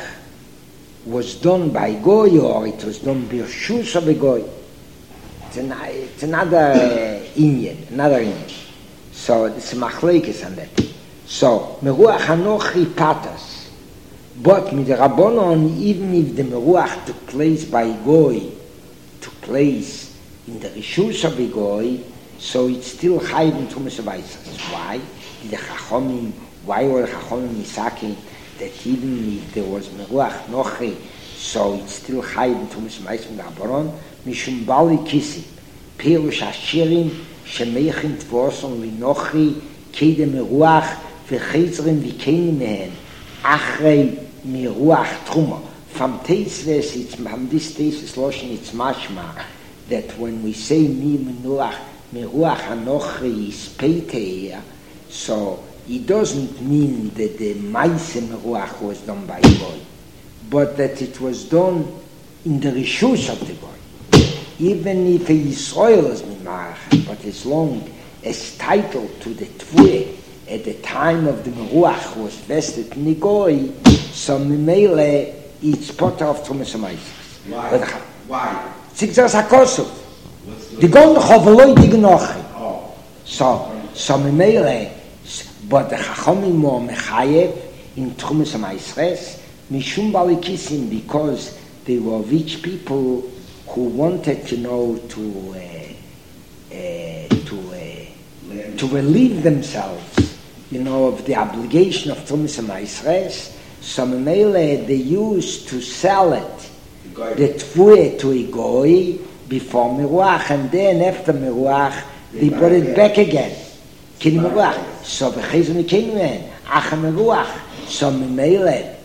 was done by Goy or it was done by Shus of a Goy, it's, an, it's another uh, Inyan, another Inyan. So it's a Machlekes on that. So, Meruach Hanochi Patas. But with the Rabbanon, even if the Meruach took place by Goy, took place in the Rishus of a Goy, so it's still chayiv in Trumas HaMaisros. Why? The Chachomim, why were Chachomim misaking that even if there was Meruach Nochi, so it's still chayiv in Trumas HaMaisros in the Rabbanon? Mishum Bali Kisi, Perush Hashirim, Shemeichin Tvoson Linochi, Kede Meruach, V'chezrim V'keini Mehen, Achrei Meruach Truma. From Teisves, it's, from this Teisves Loshen, it's mashma, that when we say Mi Menuach, Meruach Hanochi is Peiteh, so it doesn't mean that the Maise Meruach was done by Goy, but that it was done in the Rishus of the Goy. Even if a Yisrael is Mimarach, but as long as title to the Tvue at the time of the Meruach was vested in the Goy, so Mimele it's Potter of Trumas HaMaisros. Why? Why? Zigzag HaKosov. The Golden Choveloi Dignochi. So, so Mimele, but the Chachomim were Mechayev in Trumas HaMaisros, Mishum Bali Kisim, because they were rich people who wanted, you know, to uh, uh, to uh, to relieve themselves, you know, of the obligation of Trumas HaMaisros. So Mimele, they used to sell it, the Tvue to a Goy, before Meruach, and then after Meruach, they brought it back again. Kin Meruach. So V'chezim V'keini Mehen, Acha Meruach. So Mimele,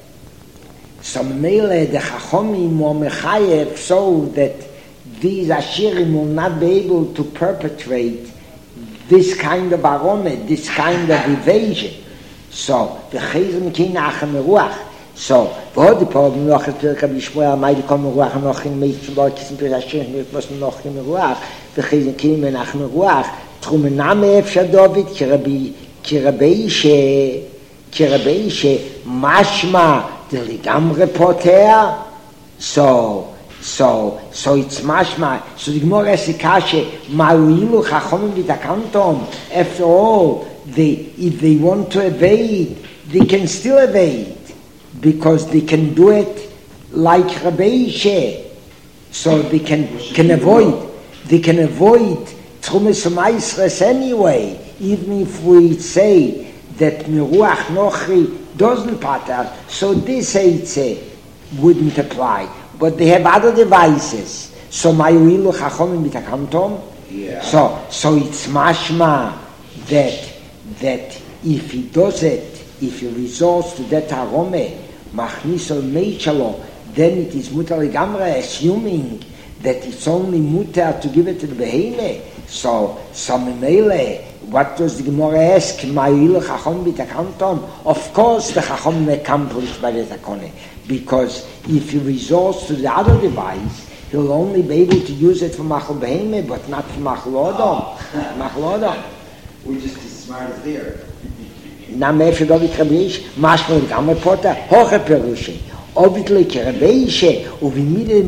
so Mimele, the Chachomim were Mechayev, so that these Ashirim will not be able to perpetrate this kind of aroma, this kind of evasion. So V'chezim V'keini Acha Meruach. So, wo die Problem noch ist, wir können nicht mehr mal kommen ruach noch in mich zum Beispiel sind wir was noch in ruach, wir gehen kommen nach ruach, drum Name für David Kirabi Kirabische Kirabische Mashma der Gamre Poter. So so so it's mashma so the more as kashe mailu chachom with the canton. After all, they if they want to evade, they can still evade because they can do it like Rabbeishe, so they can can avoid they can avoid trumas meisres anyway, even if we say that miruach nochri doesn't pater, so this eitze wouldn't apply. But they have other devices. So my wilu chachomim mit kantom. Yeah. So so it's mashma that that if he does it, if he resorts to that arome, machnisol meichalo, then it is mutar legamre, assuming that it's only mutar to give it to the beheme. So so memele, what does the Gemara ask? My wilu chachomim mit kantom. Of course, the chachomim accomplished by the takone. Because if he resorts to the other device, he'll only be able to use it for Machal Beheme, but not for Machal Odom. Machal Odom. We're just as smart as they are. Na mefe David Rabish, Mashma Gamma Potter, Hoche Perushe, Obitle Kerabeishe, Uvimide.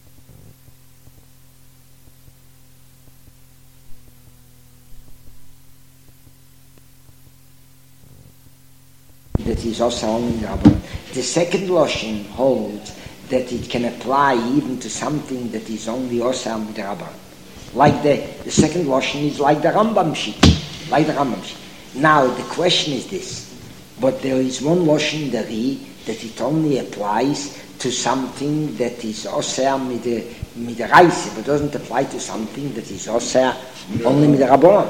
That is also only Rabban. The second Loshen holds that it can apply even to something that is only Osam with Rabban. Like the, the second Loshen is like the Rambam sheet. Like the Rambam sheet. Now the question is this, but there is one Loshen Dari that it only applies to something that is Osam with the, with the Reise, but doesn't apply to something that is Osam only with the Rabban.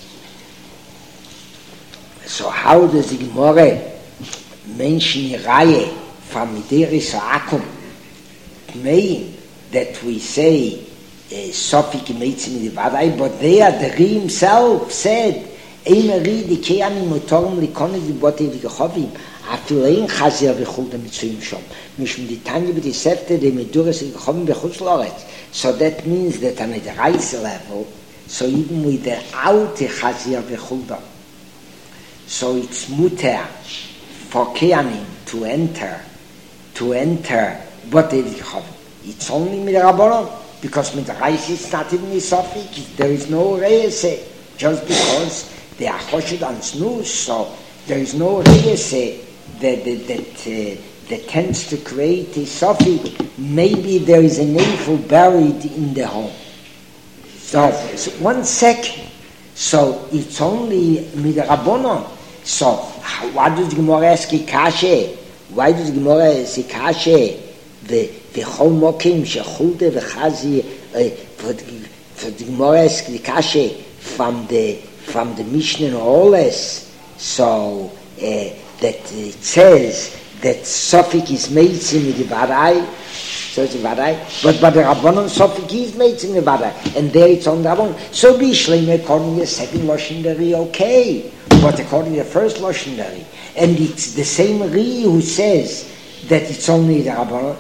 So how does the Gemara Menschen Reihe from Mideris Akum mean that we say Sofik Meitzim Divadai, but there the Ri himself said Eimeri di Keani Motorum Likonik di Bote Vigachovim Afilein Chazer Vichulda Mitzuyim Shom Mishum di Tanya B'di Sefte de Meduras Vigachovim Bechutz Loretz. So that means that on the Reise level, so even with the Alte Chazer Vichulda, so it's muter for Keanim to enter, to enter, but it's only with the Rabbanon, because with the Reis it's not even a Sofik, there is no Reise, just because they are Choshed on Snus, so there is no Reise that, that, that, uh, that tends to create a Sofik. Maybe there is a navel buried in the home. So, so one second, so it's only with the Rabbanon. So, why does the Gemara ask Kashe? Why does the Gemara ask Kashe? The the whole mokim shechulde v'chazi for the Gemara ask the Kashe from the from the Mishnah and Oles. So uh, that it says that Sofik is meitzim in the Varai. So it's Varai, but by the Rabbanon Sofik is meitzim in the Varai, and there it's on the Rabbanon. So Bishleim according to the second Loshen Dari, okay. But according to the first Loshen Dari, and it's the same Ri who says that it's only the Rabbanon.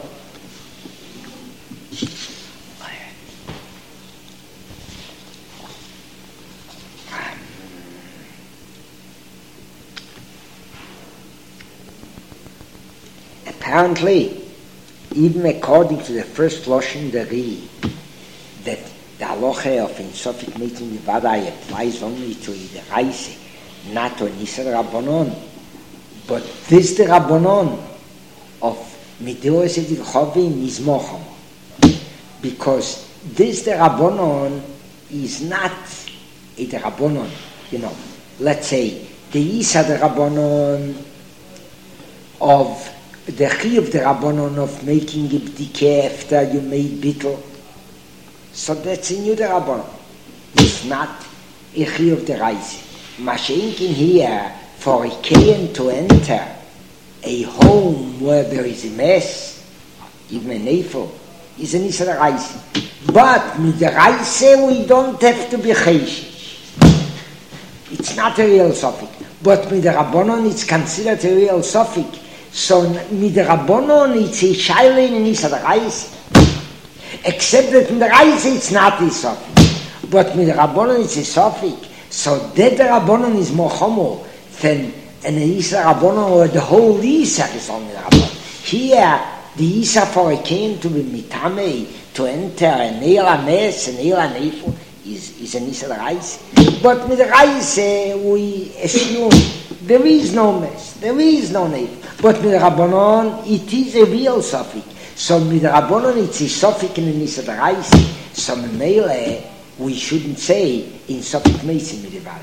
Apparently, even according to the first Loshen Dari, that the halacha of in Sofik meeting the Vadai applies only to the Reise, not to Nisar Rabbanon, but this the Rabbanon of Mideos Edi Chovim is Mocham, because this the Rabbanon is not a the Rabbanon, you know. Let's say the Isa the Rabbanon of the Chi of the Rabbanon of making a bdike after you made bittul, so that's a new the Rabbanon. It's not a Chi of the Reise. Mashenkin here, for a Kayan to enter a home where there is a mess, even a nefel, is an Isra Reise. But with the Reise we don't have to be Cheishish. It's not a real Sofik. But with the Rabbanon it's considered a real Sofik. So, mit der Rabbonon, it's a shaila in Nisa der Reise. Except that in the Reise it's not a Sofik. But with the Rabbonon it's a Sofik. So that the Rabbonon is more homo than an Isa Rabbonon or the whole Isa is only the Rabbonon. Here, the Isa for a king to be mitame, to enter an Eila Mes, an Eila Neifu, is, is an Isa the Reise. But with the Reise, we assume there is no Mes, there is no Neifu. But with the Rabbonon, it is a real Sofik. So with the Rabbonon, it's a Sofik in the Isa the Reise. So Mele, we shouldn't say in Sofik Meisi Midivar.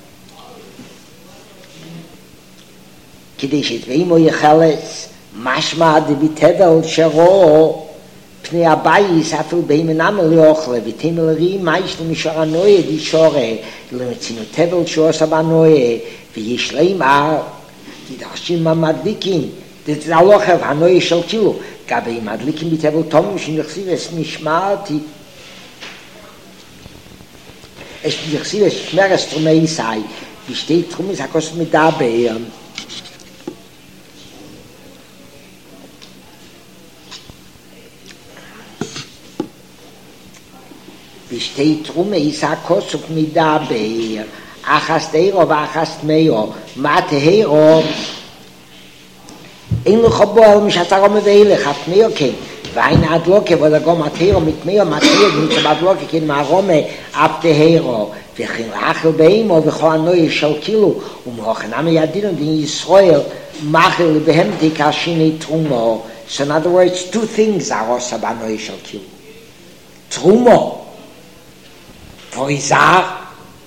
כדי שדברים או יחלץ, משמע דביטבל שרו, פני הבייס אפילו בהם אינם לאוכלה, ותמל רי מיישל משור הנויה די שורה, למצינו טבל שעושה בנויה, ויש להם אר, תדרשים המדליקים, זה הלוכב הנויה של קילו, גבי מדליקים בטבל תומים שנחסיב את משמעתי, es נחסיב את שמרס תרומי ישי, ושתי תרומי זה הכוס מדבר, בשתי תרומה ישא כוסוק מדבר, אחס תירו ואחס תמירו, מה תהירו? אין לך בו על משתרו מבאילך, התמירו כן, ואין הדלוקה ודגום התירו מתמירו, מתמירו ומצב הדלוקה כן מהרומה, אף תהירו, וכן לאכל באימו וכל הנוי של קילו, ומהוכנה מידינו דין ישראל, מחל לבהם תקשיני תרומו. So in other words, two things are also בנוי של קילו. תרומו, for Isar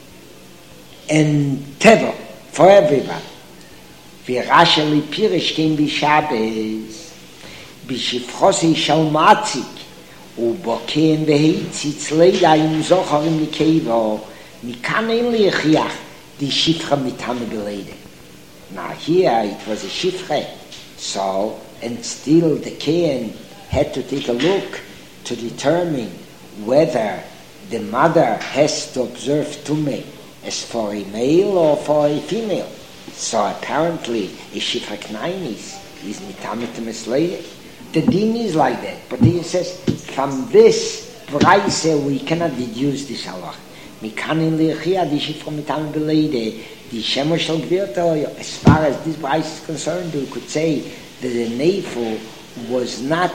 and Tevel, for everybody. V'rasha li pirish kem b'Shabbos, b'shifchosi shal matzik, u'boken v'heitzitz leida im zocharim nikeivo, mikan ein lichiach, di shifcha mitame beleide. Now here it was a shifcha, so, and still the Kohen had to take a look to determine whether the mother has to observe Tumeh as for a male or for a female. So apparently, a Shifra Knainis is Mitame Temesleide. The din is like that. But he says, from this Braise we cannot deduce this halach. Mikanin Lichia, the Shifra Mitame Beleide, the Shemo Shel Gvirta, as far as this Braise is concerned, we could say that the Neifu was not,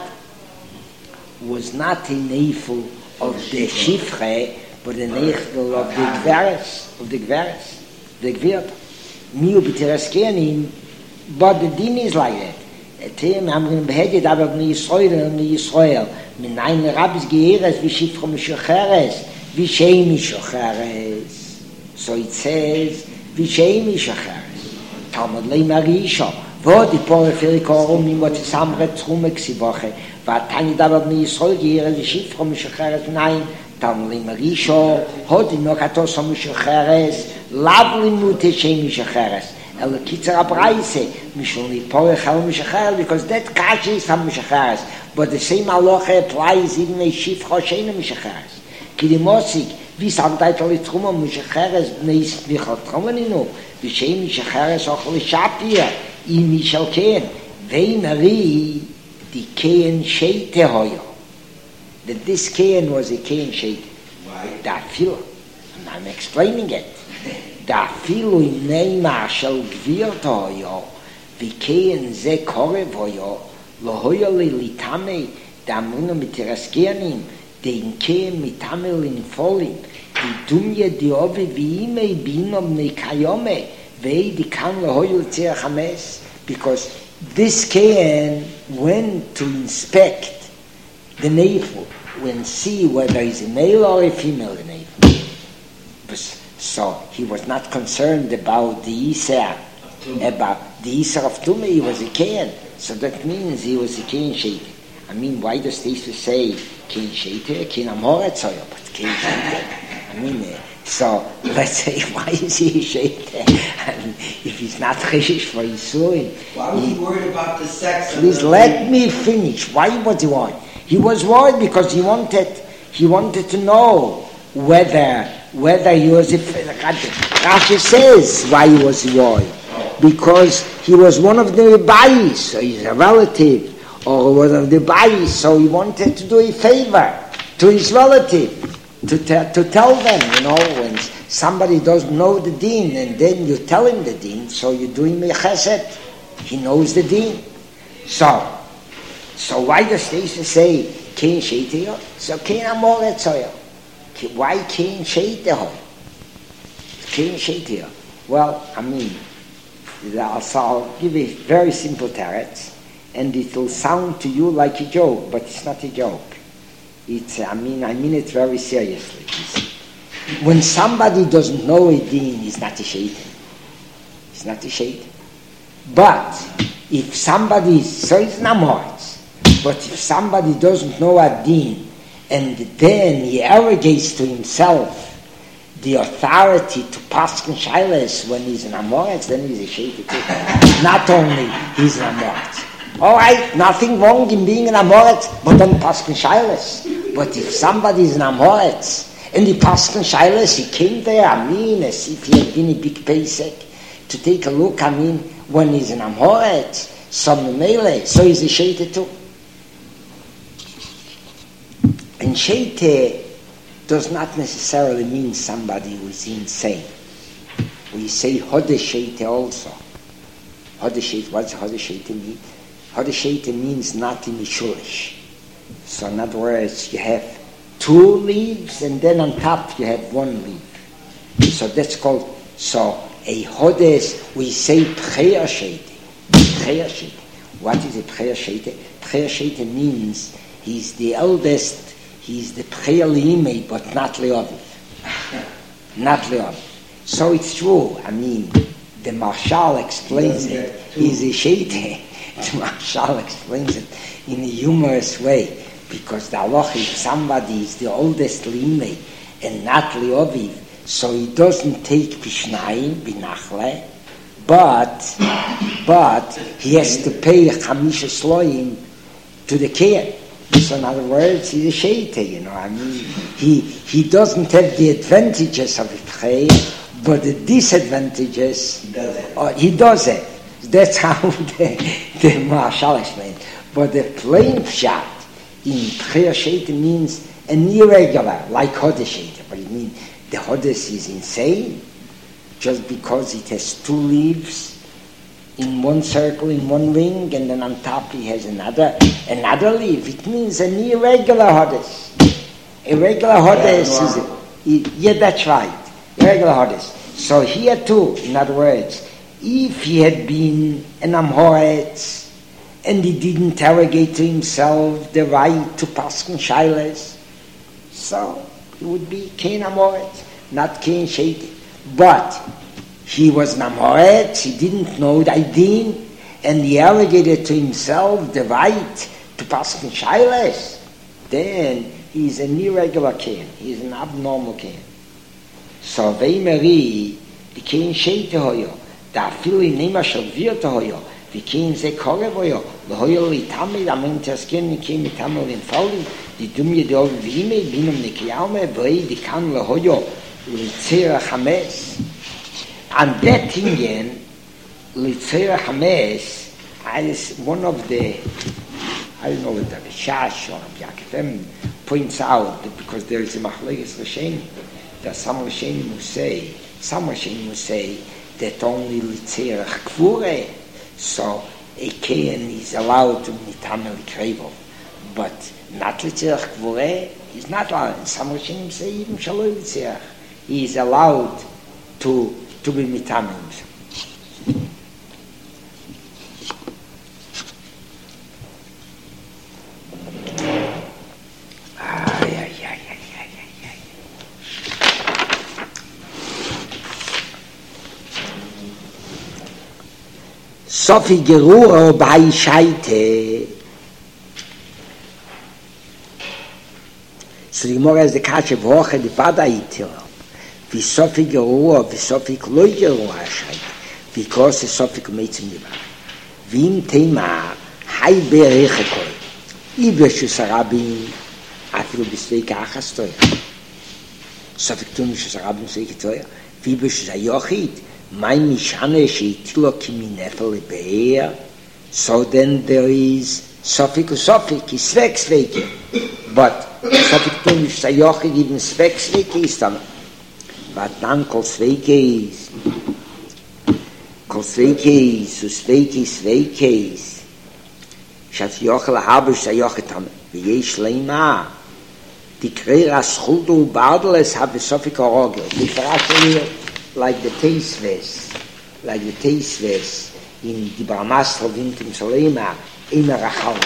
was not a Neifu of the Shifre, but the Neichel of the Gveres, of the Gveres, the Gvirta. Miu b'tereskenim, but the din is like that. Etem hamrin behedet, aber b'nei Yisrael, b'nei Yisrael, minayin rabbis geheres, v'shifra mishocheres, v'shei mishocheres. So it says, v'shei mishocheres. Talmud lei marisha, vo di pore ferikorum, nimot isamre trume ksivoche, v'atani dabar b'nei Yisrael geheres, v'shifra mishocheres, minayin, Talmud lei marisha, hodi nokatos mishocheres, lovely mute shemish acheres el kitzer abraise mishon ipor chal mish acheres, because that kashi is ham mish acheres, but the same halacha applies even a shifcha sheina mish acheres. Kidimosik vi sagt ali truma mish acheres neis vichot tromeninu vi shemish acheres ochli shapia i mishal ken veinari di ken sheite hoyo, that this ken was a ken sheite. Why? That feel, and I'm explaining it. Da filu in neima shel gvirto yo, v'kein ze korev yo, lo hoyo li litame, da muna mitiraskenim, de inkein mitame linfolim, vidumye di ove v'ime binom nekayome, v'ei di kan lo hoyo tzir chames, because this kein went to inspect the neifu, and see whether he's a male or a female neifu. So he was not concerned about the Isser, about the Isser of Tumeh. He was a Kohen, so that means he was a Kohen Sheite. I mean, why does they say Kohen Sheite? Kohen Amoretzoyo, but Kohen Sheite. I mean, uh, so let's say, why is he a Sheite? And if he's not Cheshish for Yisurim, why was he, he worried about the sex? Please the let me finish. Why was he worried? He was worried because he wanted, he wanted to know whether. Whether he was, if Rashi says why he was worried. because he was one of the Rebbeis, so he's a relative, or one of the Rebbeis, so he wanted to do a favor to his relative, to, te- to tell them, you know, when somebody doesn't know the deen, and then you tell him the deen, so you're doing me chesed. He knows the deen. So, so why does Stacey say, Kein Sheiteyo? So Kein Amoretzoyo. Why Kein Sheiteyo? Kein Sheiteyo. Well, I mean, so I'll give a very simple teretz, and it will sound to you like a joke, but it's not a joke. It's, I mean, I mean it very seriously. When somebody doesn't know a deen, he's not a shaitan. He's not a shaitan. But if somebody, so it's namoritz, but if somebody doesn't know a deen, and then he arrogates to himself the authority to paskin shailes when he's an amoritz, then he's a shaitan too. Not only he's an amoritz. All right, nothing wrong in being an amoritz, but don't paskin shailes. But if somebody is an amoritz, and the paskin shailes, he came there, I mean, as if he had been a big Pesach, to take a look, I mean, when he's an amoritz, some melee, so he's a shaitan too. And shaitan does not necessarily mean somebody who is insane. We say Hodeshete also. Hodeshete, what does Hodeshete mean? Hodeshete means not in the shulish. So in other words, you have two leaves and then on top you have one leaf. So that's called, so a Hodesh, we say Pcheyashete. Pcheyashete. What is a Pcheyashete? Pcheyashete means he's the eldest. He's the Pchei Le'imei, but not Le'oviv. Not Le'oviv. So it's true. I mean, the Marshal explains it. He's a Sheite. The Marshal explains it in a humorous way. Because the halacha, if somebody is the oldest Le'imei and not Le'oviv, so he doesn't take Pishnayim, Binachle, but, but he has to pay Chamisha Sloim to the Kehen. So in other words, he's a sheite, you know, I mean, he he doesn't have the advantages of a pchei, but the disadvantages, he does it. Uh, he does it. That's how the, the Marshal explained. But the plain pshat in pchei sheite means an irregular, like Hodesh sheite, but it means the Hodesh is insane, just because it has two leaves, in one circle, in one ring, and then on top he has another another leaf. It means an irregular Hodesh. Irregular Hodesh is, a, yeah, that's right. Irregular Hodesh. So here too, in other words, if he had been an Amoretz, and he didn't arrogate to himself the right to paskin shailes, so he would be Kein Amoretz, not Kein Sheite. But he was an Amoretz, he didn't know the Deen, and he arrogated to himself the right to paskin shailes, then he's an irregular Kein, he's an abnormal Kein. So Veimeri, the Kein Sheite hoyo, da fili nema shavir to hoyo, the Kein ze korev hoyo, the hoyo litame, theamentasken, the Kein mitame in Fali, the dumye de ov vime, binum nekiyaume, vei, the kan le hoyo, litzera chames. And that Indian, Litzera Hames, is one of the, I don't know whether the Shash or Yaakov points out that because there is a Machlekes Rishonim, that some Rishonim will say, some Rishonim will say that only Litzera Kvure, so a Kein is allowed to mitamel krevel, but not Litzera Kvure, he's not allowed. Some Rishonim say even Shalom Litzera, he is allowed to to be mitamim. Ay, ay, ay, ay, ay, ay. Sofi gerura bei Scheite. So the Gemara is the kasha v'hoche the vada itira. Wie Sofi gerua, wie Sofi kloi gerua Scheite. Because the Sofi kumetzim diva. Wie im Thema hai bereche koi. Ibeshus Arabim afilu bisveike achas toya. Sofi ktun bishus Arabim bisveike toya. Wie beshus Ayochid. my mishane sheitilo kiminefel be'er, so then there is sofik usofik, is svek sveke. But sofik tun is sayochid, even svek sveke is dann. But dann kol sveke is, kol sveke is, so sveke is, sveke is. Shat yochel habe sayochid tam, v'yesh leima. Die Kreira Schuldu Bardeles have sofik orogel. The Frage like the Teisves, like the Teisves in the Barmastel Vintim Solema, in a Rachal.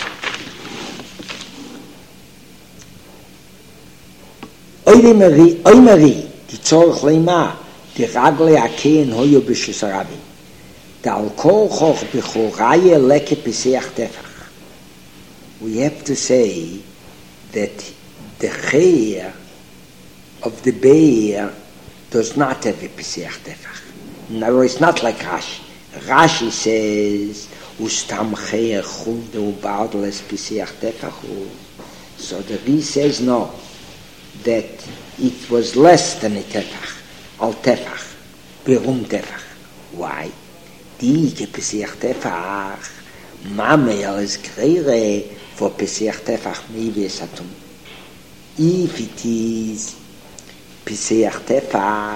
Oymeri, Oymeri, die Zorch Lema, die Ragle Akeen Hoyo Bishusarabi. The Alkohoch Bichoraye Leke Peseach Tefach. We have to say that the chair of the bear does not have a Pesach Tefach. No, it's not like Rashi. Rashi says, Ustam chair chulde u'ba'adles Pesach Tefach. So the Ri says no, that it was less than a Tefach, al Tefach, berum Tefach. Why? Dike Pesach Tefach, Mame als Kreire for Pesach Tefach Mevi Satum. If it is Pesach Tefach,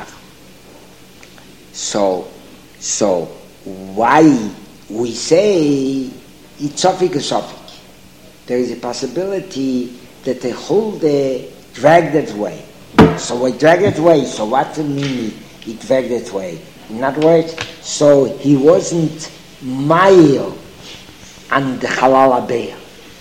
so, so why we say it's Sofik or Sofik? There is a possibility that the whole day dragged it away. So I dragged it away. So what does it mean he dragged it away? In other words, so he wasn't mile on the Halal Bear,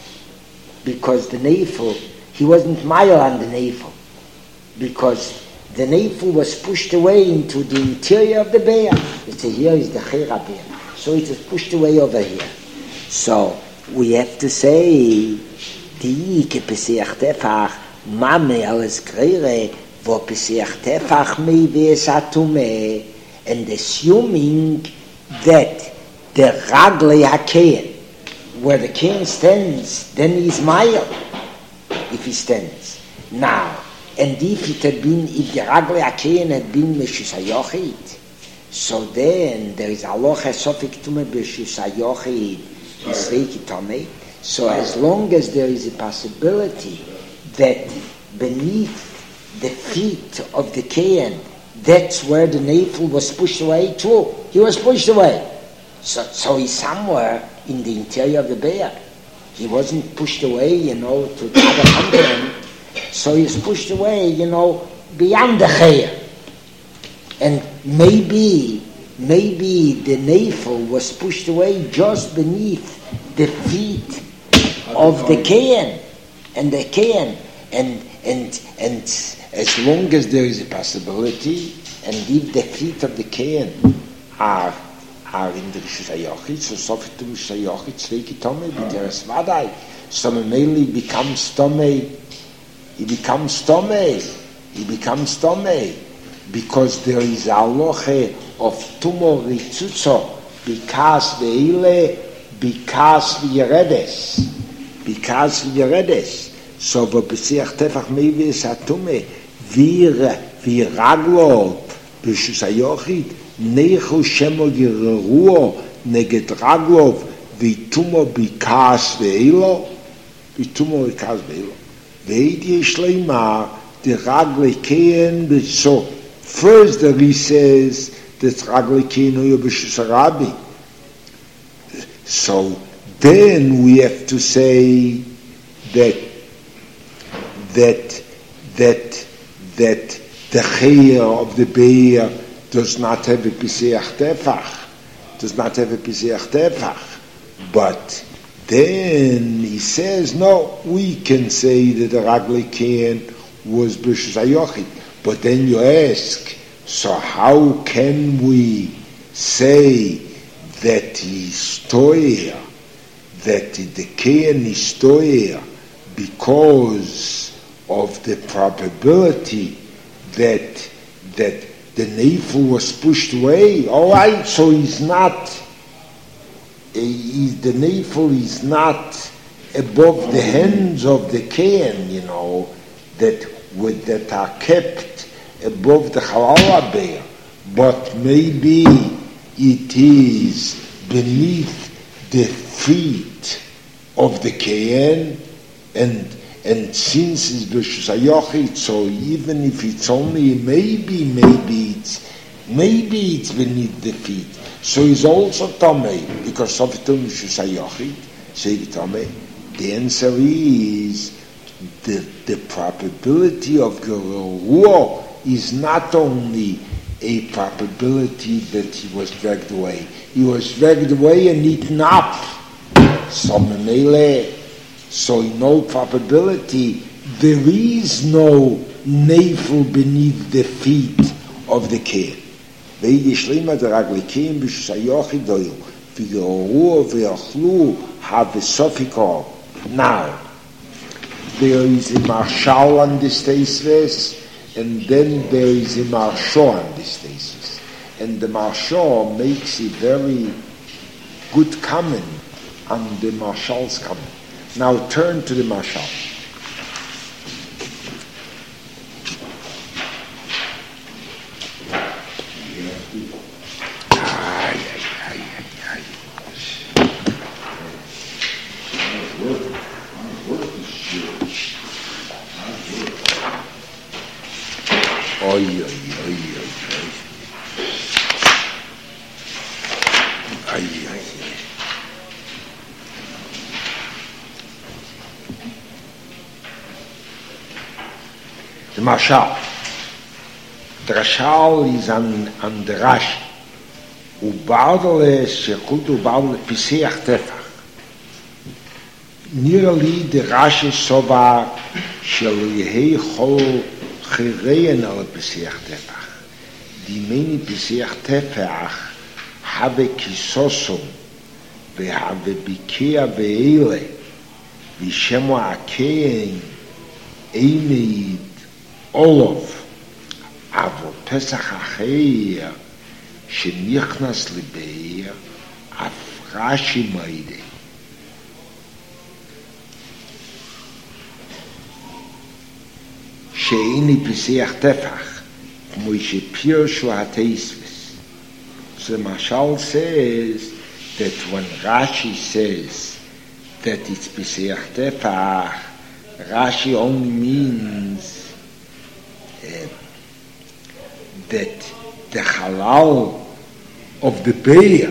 because the Neifel, he wasn't mile on the Neifel, because the Neifel was pushed away into the interior of the bear. It's a, here is the Chera bear. So it was pushed away over here. So we have to say, Di ke Pesach Tefach, Mame alles Kreire, wo Pesach Tefach me vesatume, and assuming that the Ragle HaKein, where the Kein stands, then he's mile, if he stands. Now, and if it had been, if the Ragle HaKein had been Meshus HaYochid, so then there is Aloha Sofik Tume Meshus HaYochid, Yisreiki Tomei. So as long as there is a possibility that beneath the feet of the Kein, that's where the Neifel was pushed away too. He was pushed away. So, so he's somewhere in the interior of the bear. He wasn't pushed away, you know, to the other continent. So he's pushed away, you know, beyond the Chaya. And maybe, maybe the Neifel was pushed away just beneath the feet of the Kein. And the Kein. And, and, and as long as there is a possibility, and if the feet of the Kein are are in the Rishus HaYochid, so Sofik to Rishus HaYochid, Tzveiki Tomei, B'teres Vadai, so Memeli becomes Tomei, he becomes Tomei, he becomes Tomei, because there is a Aloche of Tumo Ritzutzo, because Ve'ile, because V'yeredes, because V'yeredes, so V'Pesach Tefach Mevi Satume, Vir, Viraglo, Rishus HaYochid, Nechu Shemo Yeruo Neged Raglov Vitumo Bikas Veilo Vitumo Bikas Veilo Veidi Shleimar the Ragle Kein. So first the Ri says that Ragle Kein Hoyo B'Shusarabi. So then we have to say that that that that the Chaya of the bear does not have a Pesach Tefach, does not have a Pesach Tefach. But then he says, no, we can say that the Ragle Kein was B'Rishus HaYochid. But then you ask, so how can we say that he's toyer, that the Kein is toyer, because of the probability that that the Neifel was pushed away? All right, so he's not, he, the Neifel is not above the hands of the Kein, you know, that with, that are kept above the Halal bear. but maybe it is beneath the feet of the Kohen, and and since it's B'Reshus HaYochid, so even if it's only maybe, maybe it's maybe it's beneath the feet, so it's also Tomei, because of the B'Reshus HaYochid, say Tomei. The answer is the the probability of Geruah is not only a probability that he was dragged away. He was dragged away and eaten up. So, so in all probability, there is no navel beneath the feet of the Kohen. Now, there is a marshal on this thesis, and then there is a marshal on this thesis. And the marshal makes a very good comment on the marshal's comment. Now turn to the marshal. Oy, oy, oy, oy, oy. Ay, ay, ay. The Marshal. The Rashal is on, on the Rashi. ובעדל שכות ובעדל פיסח טפח. נראה לי דרש"י סובר שלא יהי כל חיריין על פיסח טפח. דימני פיסח טפח הווה כיסוסו והווה ביקע ואלה ושמו הכהן עיניד אולוב אבל פסח אחר שנכנס לבאר אף רש"י מיידה שאיני פיסח טפח כמו שפירשו התסבס. So the Mashal says that when Rashi says that it's פיסח טפח, Rashi only means uh, that the halal of the bear.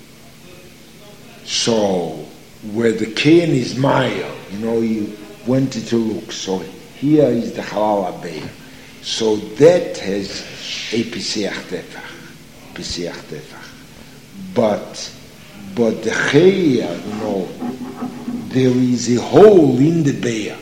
So where the Kohen is mile, you know, you went to look. So here is the halal bear. So that has a Pesach tefach, Pesach tefach. But but the Chaya, you know, there is a hole in the bear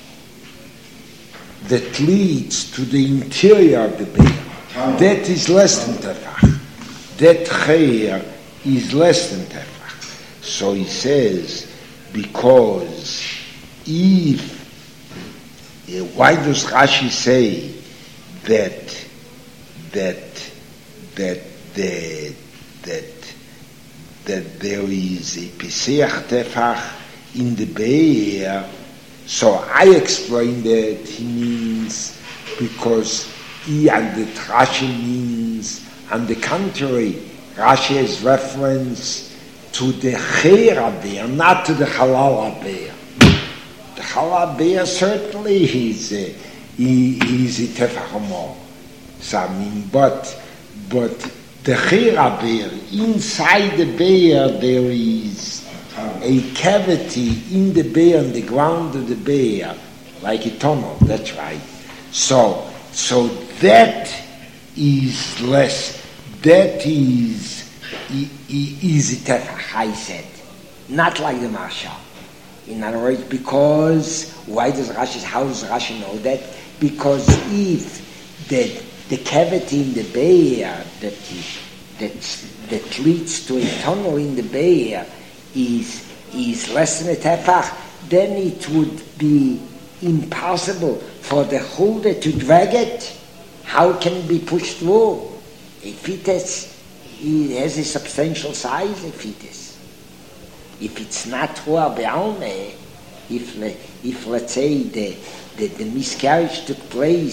that leads to the interior of the bear. That is less than tefach. That Chaya is less than tefach. So he says, because if, uh, why does Rashi say that that that the, that that there is a Pesach tefach in the bear? So I explained that he means because he and the Rashi means on the contrary. Rashi has reference to the Chera bear, not to the Halal bear. The Halal bear certainly is a, he, he is a Tefach. So I mean, but but the Chera bear, inside the bear there is a cavity in the bear, in the ground of the bear, like a tunnel. That's right. So so that is less. That is is a tefach, I said, not like the Marshal. In other words, because why does Rashi? How does Rashi know that? Because if the the cavity in the bear that that that leads to a tunnel in the bear is is less than a tefach, then it would be impossible for the holder to drag it. How can it be pushed through? A fetus, it has a substantial size, a fetus. If it's not Hua Be'alme, if, if let's say the, the, the miscarriage took place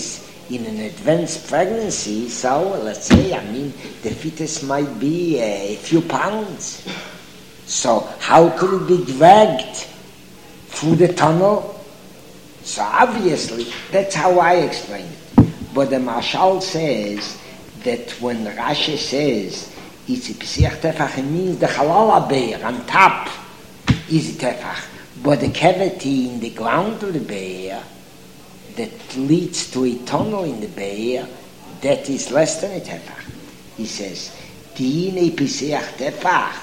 in an advanced pregnancy, so let's say, I mean, the fetus might be a few pounds. So how could it be dragged through the tunnel? So obviously, that's how I explain it. But the Marshal says that when Rashi says it's a Pesach Tefach, it means the Halal Be'er on top is a Tefach. But the cavity in the ground of the Be'er that leads to a tunnel in the Be'er, that is less than a Tefach. He says, Tine Pesach Tefach,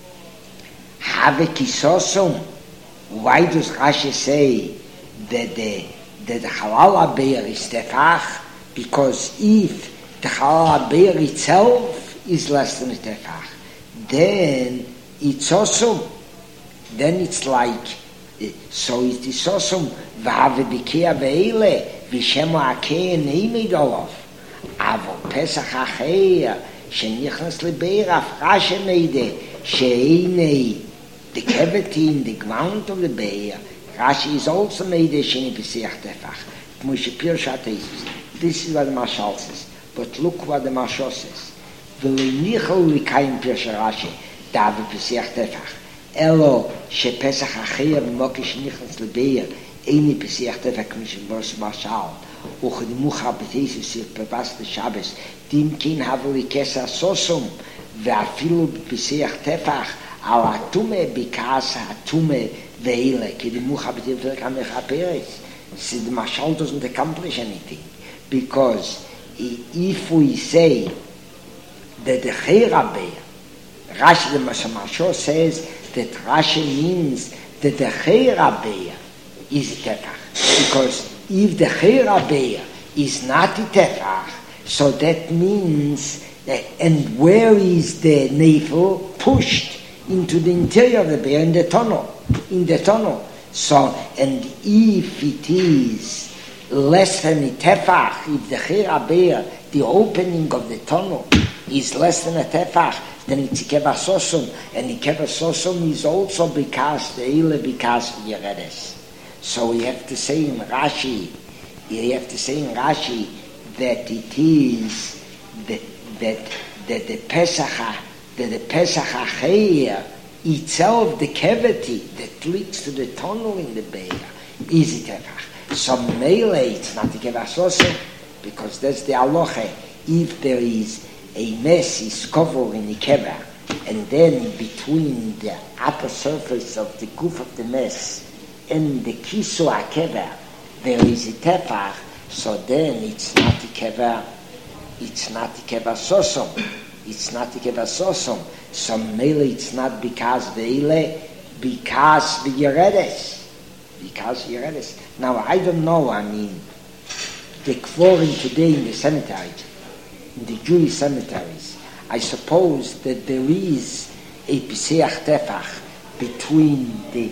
have kisosum. Why does Rashi say that the that the halal bear is tefach? Because if the halal bear itself is less than a tefach, then it's awesome. Then it's like so. It is awesome. V'have b'kei ve'ele v'shema akei neimid olav. Avol pesach acher shenichnas lebeir af Rashi meide she'einei. The cavity in the ground of the bear, Rashi is also made a sheni Pesach Tefach. Moshe Pirshat is. This is what the Mashal says. But look what the Mashal says. V'leinichol l'kayim Pirshat Rashi, dav Pesach Tefach. Elo shepesach acher v'mokish nichnas lebeir, eini Pesach Tefach mishim vos Mashal. Uchedimucha b'tesis sir pevas l'Shabbos, dim kin havli kesa sosum, ve'afilu Pesach Tefach, al atume because atume veile kidimucha b'tivler kamechaperes. See, the mashal doesn't accomplish anything, because if we say that the Chera Be'er, Rashi the Mashal says that Rashi means that the Chera Be'er is tefach, because if the Chera Be'er is not a tefach, so that means that, and where is the navel pushed? Into the interior of the bear, in the tunnel, in the tunnel. So, and if it is less than a tefach, if the Chera Be'er, the opening of the tunnel, is less than a tefach, then it's Ikeva Sosum, and Ikeva Sosum is also because the Eile, because of Yeredes. So we have to say in Rashi, you have to say in Rashi that it is that that that the Pesach. That the Pesach Acher itself, the cavity that leads to the tunnel in the Be'er, is a tefach. So Mele, it's not a Kevasosem, because that's the halacha. If there is a mess is covered in the kever, and then between the upper surface of the goof of the mess and the kisu HaKever, there is a tefach, so then it's not a kever, it's not a Kevasosem. It's not the Kevasosom. So mainly it's not because ve'ile, because the Yeredes. Because Yeredes. Now I don't know, I mean, the Kvorim today in the cemeteries, in the Jewish cemeteries, I suppose that there is a Pesach Tefach between the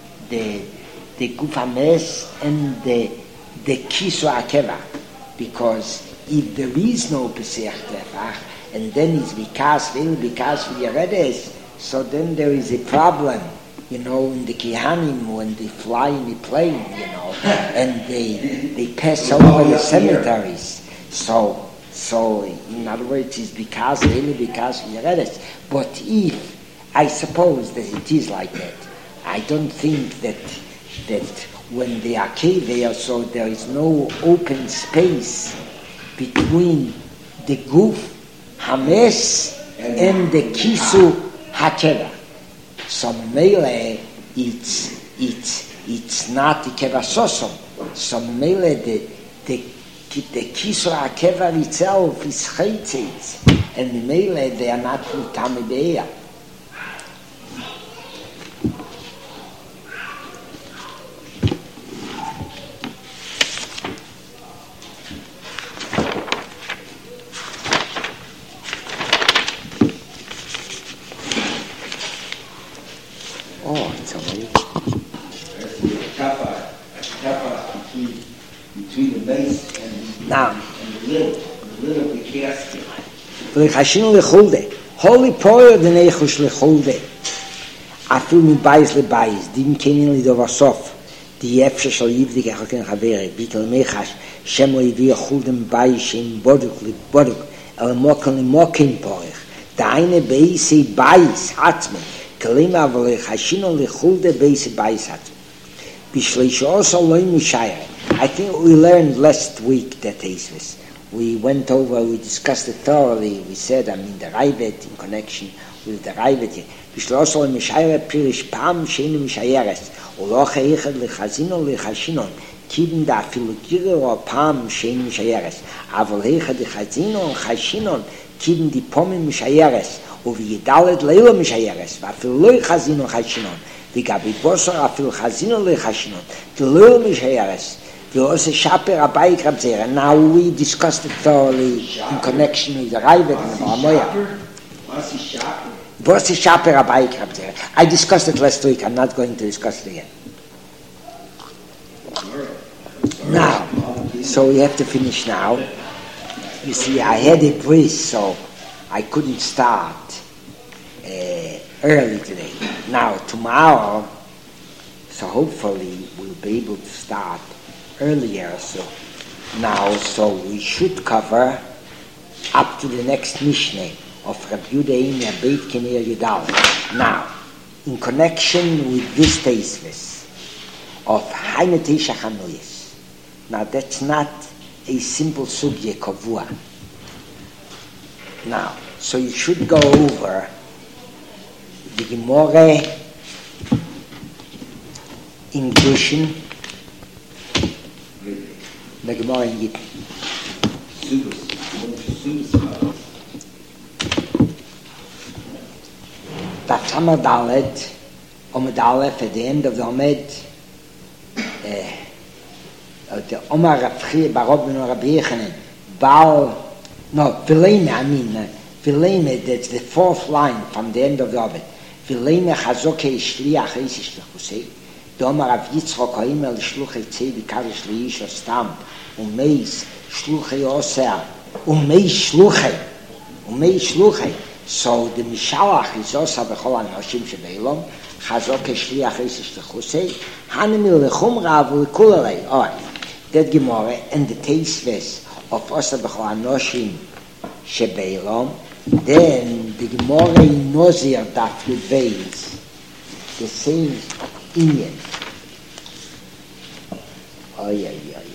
the the Guf HaMes and the the Kisu HaKeva, because if there is no Pesach Tefach, and then it's because because we read this, so then there is a problem, you know, in the Kihanim when they fly in the plane, you know, and they they pass over the cemeteries. So so in other words, it's because really because we read it. But if I suppose that it is like that, I don't think that that when they are cave there, so there is no open space between the goof Hames and the Kisu HaKeva. So Mele, it's it's it's not the Kevasosom. So Mele, the the the Kisu HaKeva itself is Chaitzitz, and Mele they are not Mutamideya. L'chashin lechulde, holy poyer the neichush lechulde. Afil mi bayis lebayis, dim kenin lidovasof, die Efsche soll jivdig echoken chavere, bitel mechash, shemo yivi achudem baish in boduk, li boduk, el moken li moken porich, da eine beise bais hatzme, kelima avole chashino li chulde beise bais hatzme. Bishleish also loim mishayre. I think we learned last week that Esvis. We went over, we discussed it thoroughly. We said, I mean, the Raivet in connection with the Raivet. Bishleish loim mishayre pirish pam sheinu mishayeres. Uloche echad lechazino lechashinon. Kibin da afilukiro pam sheinu mishayeres. Avol echad lechazino chashinon. Kibin di pomim mishayeres. Uvi yedalet leilo mishayeres. Vafiloi chazino chashinon. Vigabi bosor afil chazino lechashinon. Tilo mishayeres. The also Shaper Abai Krabzera. Now we discussed it thoroughly in connection with the Raivet and the Baramoya. What's the Shaper? What's the Shaper Abai Krabzera? I discussed it last week. I'm not going to discuss it again. Now, so we have to finish now. You see, I had a breeze, so I couldn't start uh, early today. Now, tomorrow, so hopefully we'll be able to start earlier, so now, so we should cover up to the next Mishnah of Rabbi Yehuda Eimer Beit Kinir Yudal. Now, in connection with this thesis of Haine Teisha Chanuyas, now that's not a simple subject of Vua. Now, so you should go over the Gemara in Gushin, the Gemara in Yittin. That's Amad Dalet, Amad Aleph, at the end of the Amad, uh, the Omar Rabchi, Barab ben Rabbi Yechanan, Baal, no, Vileme, I mean, uh, Vileme, that's the fourth line from the end of the Amad. Vileme Chazoke Shliach Eisish Lechusei. Doma Rav Yitzchok Ha'imel Shluchei Tzei V'Karish Le'ish Ostam Umeis Shluchei Osea Umeis Shluchei Umeis Shluchei. So the Mishalach is Osa B'chol HaNoshim Shebeilom Chazok Shliach Eisish Lechusei Hanimil Lechum Rav L'Kulalei. All right, that Gemara and the Teisves of Osa B'chol HaNoshim Shebeilom. Then the Gemara in Nozir Daf Yud Beis, the same Indian. Oh, yeah, yeah, yeah.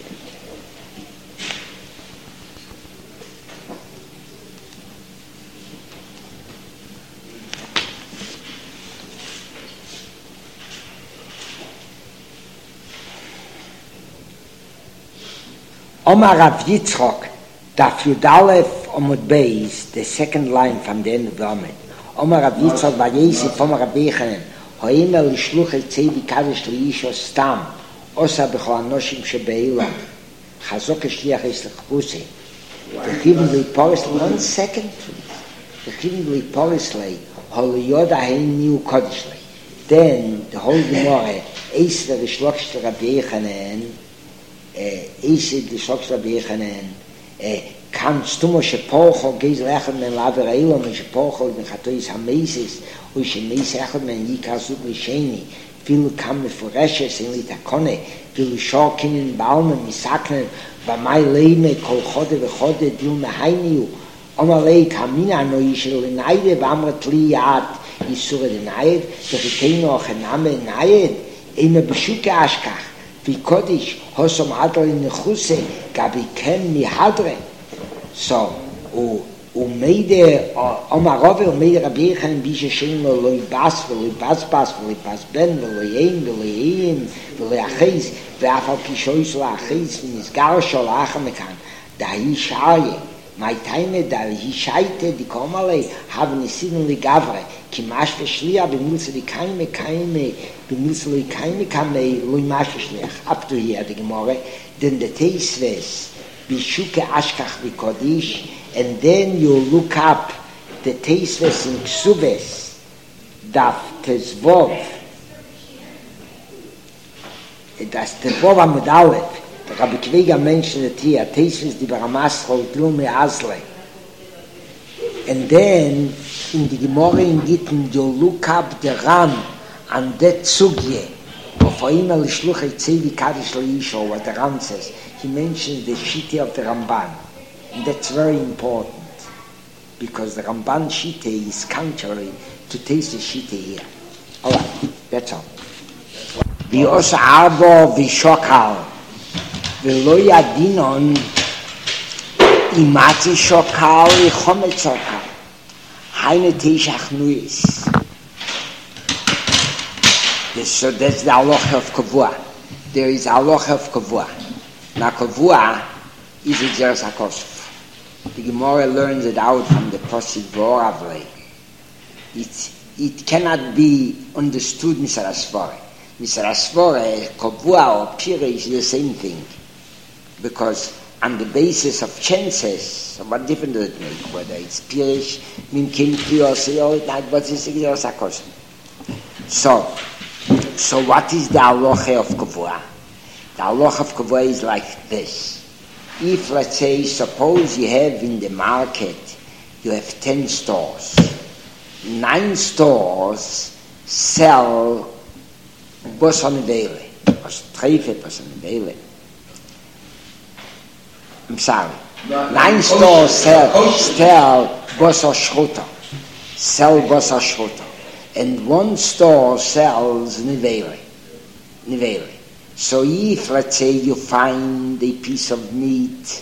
Omar Rav Yitzchok, Daf Yud Aleph Amud Beis, the second line from the end of the Amud. Omar Rav Yitzchok Vayesif Omar Rabbi Yechanan. Ha'imel L'shluch El Tzei V'Karish Le'ish Ostam Osa B'chol HaNoshim Shebeilom Chazok Shliach Eisish Lechusei. V'chivin L'Poris, one second please. V'chivin L'Poris Lei Ha'liyoda Hein Niu Kodesh Lei. Then the whole Gemara Eisiv L'shloch Rabbi Yechanan, Eisiv L'shloch Rabbi Yechanan, kannst du Moshe Pochol Geis Lechem Men Laver Eilom Moshe Pochol V'chatois HaMeises ושמייס אחד מן ייקר סוג לשני, אפילו כמה מפורשת אין לתקונה, אפילו שורקינן בעלמן מסקנן, במאי לימה כל חודה וחודה דיל מהייניו, אומר לי כמינה הנוי של לניידה, ואמרת לי יעד איסור לנייד, וחיכינו החנמה נייד, אימה בשוקה אשכח, וקודש, הוסום עדרי נחוסה, גבי כן מהדרה. So, הוא ומיידה, אומר רבי ומיידה רבי יחנן בישה שאין לו לא יבס ולא יבס בס ולא יבס בן ולא יין ולא יין ולא יחז ואף על פי שויס לא יחז ונסגר שול אחר מכאן דהי שעיה מי תיימה דהי שייטה דקום עלי הווה ניסינו לגברה כי משווה שליח במילסה לי קיימה קיימה במילסה לי קיימה קיימה לא משווה שליח up to here the Gemara then the Teisves bishuke ashkach v'kodish. And then you look up the Teisves in Ksubes, Daf Tezvov, das Tezvov Amud Aleph, the Rabbi Kveiga mentioned it here, Teisves di Baramasro Tlume Azle. And then in the Gemara in Gittin, you look up the Ram and that Sugye of For him, El Shluchei Tzevi Kaddish L'Yisho, what the Ram says, he mentions the Shite of the Ramban. And that's very important, because the Ramban Shite is contrary to Teis's Shite here. All right, that's all. V'osa arbo v'shokal v'lo yadinon imatzi shokal v'chomet shokal haine teishach nuis. So that's the halacha of kavua. There is halacha of kavua. Now kavua is a Gzeras HaKosov. The Gemara learns it out from the Pasuk V'oravlei. It it cannot be understood Misar Asvara. Misar Asvara, kavua or pire is the same thing, because on the basis of chances, what difference does it make? Whether it's pirish, mimkin piyos, or not, but it's a Gzeras HaKosov. So. So what is the halacha of kavua? The halacha of kavua is like this. If, let's say, suppose you have in the market, you have ten stores. Nine stores sell boson vele, treife boson vele. I'm sorry. Nine stores sell, sell boson shruta, sell boson shruta. And one store sells nivele, nivele. So if, let's say, you find a piece of meat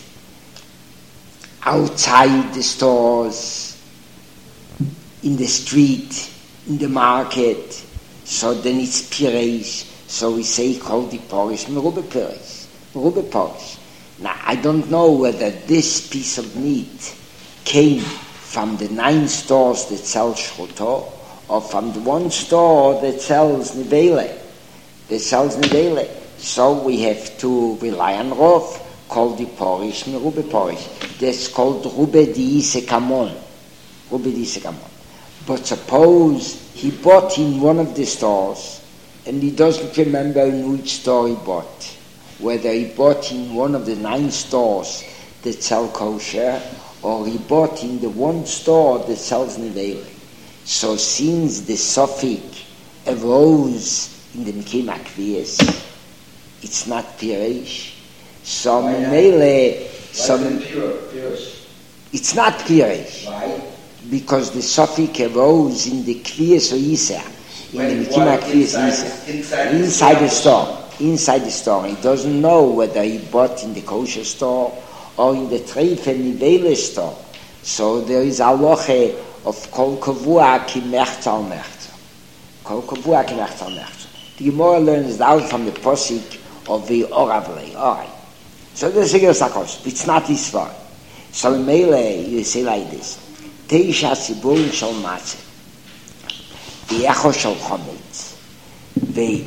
outside the stores, in the street, in the market, so then it's pireish. So we say, call the porish, merube pireish, merube porish. Now, I don't know whether this piece of meat came from the nine stores that sell shruto, or from the one store that sells nivele, that sells nivele. So we have to rely on Rov, called the porish, merube porish. That's called rube diise kamon, rube diise kamon. But suppose he bought in one of the stores, and he doesn't remember in which store he bought, whether he bought in one of the nine stores that sell kosher, or he bought in the one store that sells nivele. So since the suffix arose in the Mekim HaKviyas, it's not pireish. So Mele, so it's not pireish. Why? Because the suffix arose in the Kviyas or Yisah, in the Mekim HaKviyas Yisah, inside, inside the store, inside the store. He doesn't know whether he bought in the kosher store or in the treif and nivele store. So there is halacha of kol kavua ki mechza al mechza. Kol kavua ki mechza al mechza. The Gemara learns out from the posik of the Oravlei. All right. So there's a Gzeras HaKosov. It's not this far. So in Mele, you say like this. Teisha siburim shel matzeh. V'echo shel chometz. Ve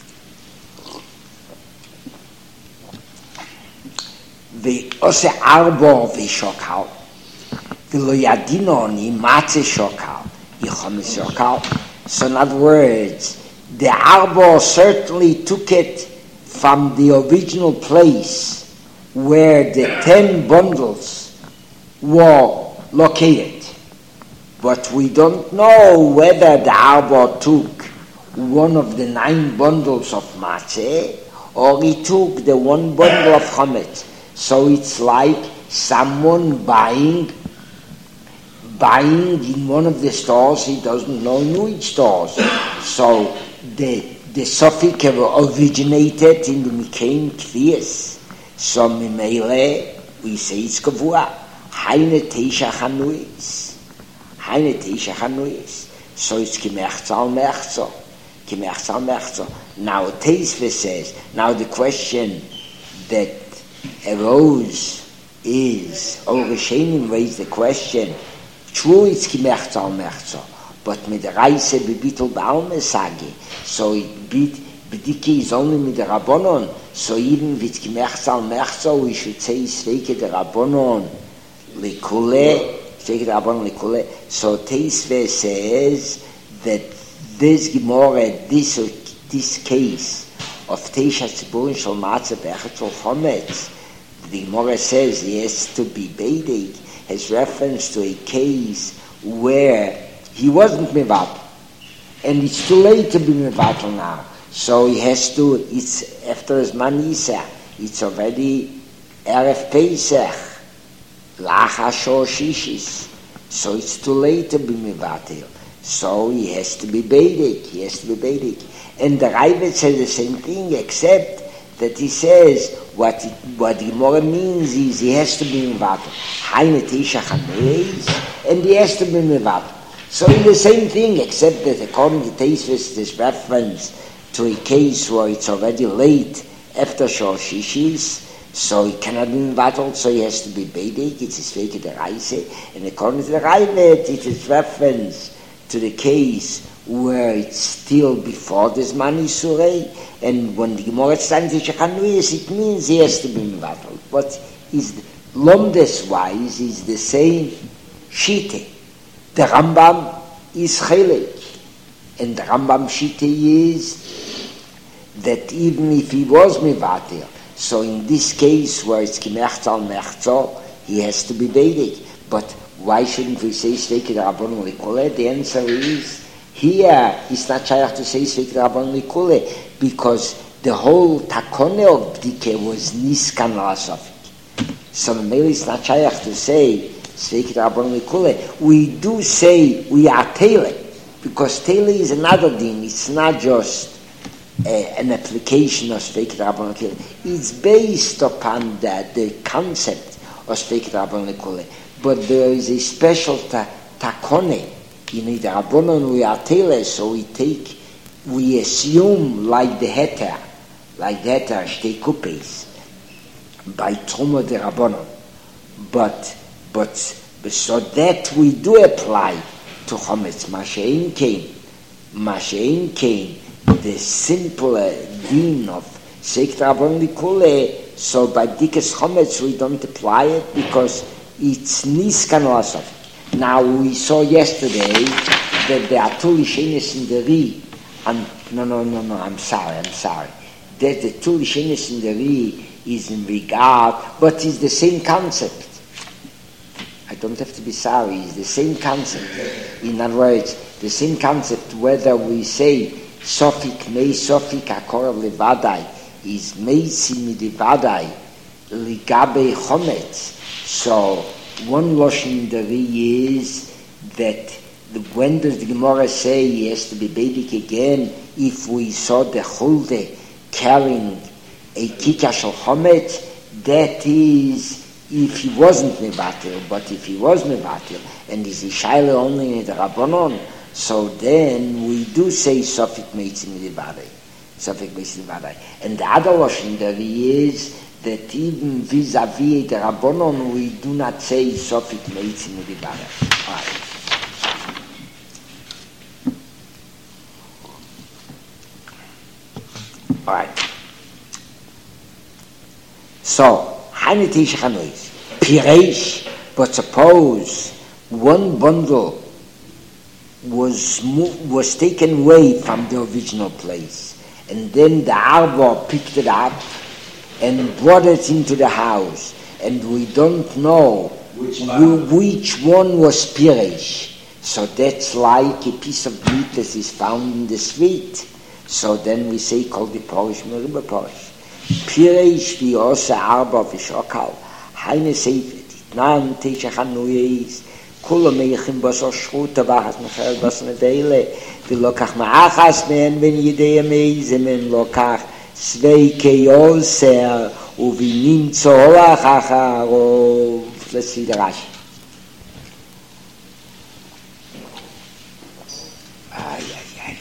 Ve'ose arbo v'shokal. V'lo yadinon imatze shokal. Yichometz shokal. So in other words, the arbo certainly took it from the original place where the ten bundles were located. But we don't know whether the arbo took one of the nine bundles of matzeh or he took the one bundle of chometz. So it's like someone buying buying in one of the stores, he doesn't know in which stores. So the the suffix originated in the Mekim HaKviyas. So Mimele, we say it's kavua. Haine teisha chanuis. Haine teisha chanuis. So it's kimechza al mechza. Kimechza al mechza. Now Teisve says, now the question that arose is, or Rishonim raised the question, true it's kimechza al mechza, but mit der Reise bebitel baume sage, so it bit bediki is only mit der Rabbonon, so even with kimechza al mechza we should say sveike der Rabbonon likule, sveike der Rabbonon likule. So Teisve says that this Gemara, this this case of Teisha Tziburin Shel Matzeh Be'echet Shel Chometz, the Gemara says he has to be Beidik, has reference to a case where he wasn't Mevatel, and it's too late to be Mevatel now. So he has to, it's after his manisa, it's already Erev Pesach, Lacha Shor Shishis. So it's too late to be Mevatel. So he has to be Beidik, he has to be Beidik. And the Raivet says the same thing, except that he says what it, what the Gemara means is he has to be Mevatel. Haine Tisha Chameis, and he has to be Mevatel. So in the same thing, except that according to Teisves, this reference to a case where it's already late after Shor Shishis, so he cannot be Mevatel, so he has to be Beidik, it's his Sveke the Reise, and according to the Raivet, it is reference to the case where it's still before this Mani Surei, and when the Gemara stands in Shechanuis, it means he has to be Mevatel. But is Lomdes-wise is the same Shite. The Rambam is Chelek, and the Rambam Shite is that even if he was Mevatel, so in this case where it's Kimechzal Mechzal, he has to be Beidik. But why shouldn't we say Sveike the Rabbanon Likule? The answer is, here it's not shaykh to say Sveike the Rabbanon Likule, because the whole takone of Bdike was Niskan Lasofik. So maybe it's not shaykh to say Sveike the Rabbanon Likule. We do say we are Tele, because Tele is another thing. It's not just uh, an application of Sveike the Rabbanon Likule. It's based upon that, the concept of Sveike the Rabbanon Likule. But there is a special ta- takone. You know, the Rabbanon, we are Tele, so we take, we assume like the Heter, like the Heter, Shtei Kupes, by Truma the Rabbanon. But, but, so that we do apply to Chometz. Mashein came, Mashein came, the simple din of Sveike the Rabbanon Likule, so by Dikes Chometz we don't apply it because it's Niskan Lasofik. Now we saw yesterday that there are two Lishenis in the Ri, and no, no, no, no, I'm sorry, I'm sorry. That the two Lishenis in the Ri is in regard, but it's the same concept. I don't have to be sorry, it's the same concept. In other words, the same concept whether we say Sofik, Mei Sofik, Akorav Levadai, is Meisi Midivadai, Ligabe Chometz. So, one Loshen in the Ri is that the, when does the Gemara say he has to be Beidik again if we saw the Chulde carrying a Kika Shel Chometz? That is if he wasn't Mevatel, but if he was Mevatel and is Ishaila only in the Rabbanon, so then we do say Sofik Meitzim Midivadai. Sofik Meitzim Midivadai. And the other Loshen in the Ri is that even vis-a-vis the Rabbanon, we do not say Sofik Meitzim Midivadai. All right. All right. So, Hanetish Chanois, Pireish, but suppose one bundle was moved, was taken away from the original place, and then the Arba picked it up and brought it into the house, and we don't know which one, which one was Pireish. So that's like a piece of meat that is found in the street. So then we say, call the Porish, Meriba Porish. Pireish vi osa arba v'shokal. Heine seifet, itnan teisha chanuyis, kula meichim basar shchuta v'achas mechel bas nedele, v'lokach ma'achas men ven yidei ameize men lokach sveike yoser, uvinim tzolach acharov. Let's see the Rashi. Ay, ay, ay.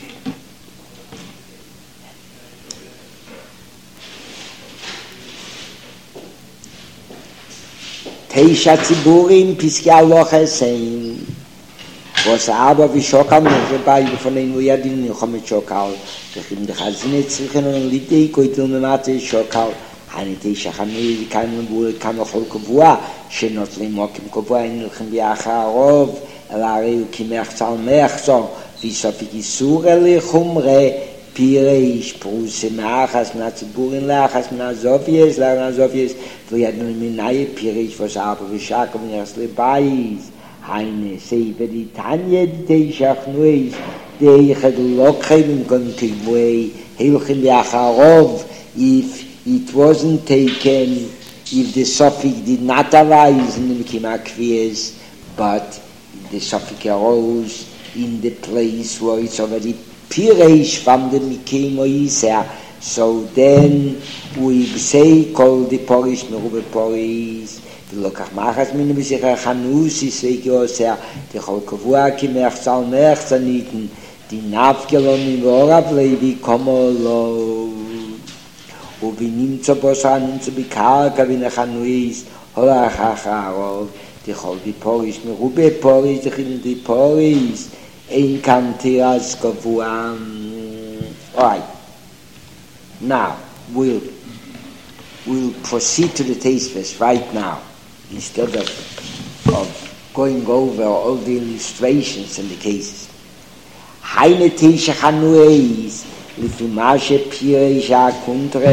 Teisha Tziburim, Piske Aloha saying, was aber wie Schokal, und bei von den Ujadin, ich komme mit Schokal, ich bin der Chazine zwischen und Lidei, koitel menate Schokal, eine Teisha Chamei, wie kein Buhl, kann noch hol Kovua, שנot לimokim Kovua, in Ilchem Biacharov, el Areu Kimechzal Mechzal, wie Sofik Isura lechumre, Pireish, Pruse Meachas, Menatziburin Leachas, Menazofies, Leanazofies, V'yadun Minaye, Pireish, was aber V'shakam, Neres Lebais, Heine, Seiver, die Tanya, die Teishach Nuis, die ich had Lokheim, Kon Tivwei, Hilchim Yacharov, if it wasn't taken, if the suffix did not arise in the Mikimakvias, but the suffix arose in the place where it's already Piresh from the Mikim Oisea, so then we say, call the Porish, Merube Porish, the Lokach Machas Min Besicher Chanusi, Sveiki Osea, the Chol Kavua Ki Merchzal Merchzaniten, die Navgelon in Vorab Levi Komolo, Ubi Nimzo Bosan zu Bikarka, wie nach Hanuis, Hola Chacharov, die Chol die Porish, Merube Porish, die Chil die Porish, Ein Kantiras Kavuam. All right. Now, we'll, we'll proceed to the Tosfos right now, instead of, of going over all the illustrations and the cases. Heine Tisha Chanueis, Lifumashe Pireisha Kuntres,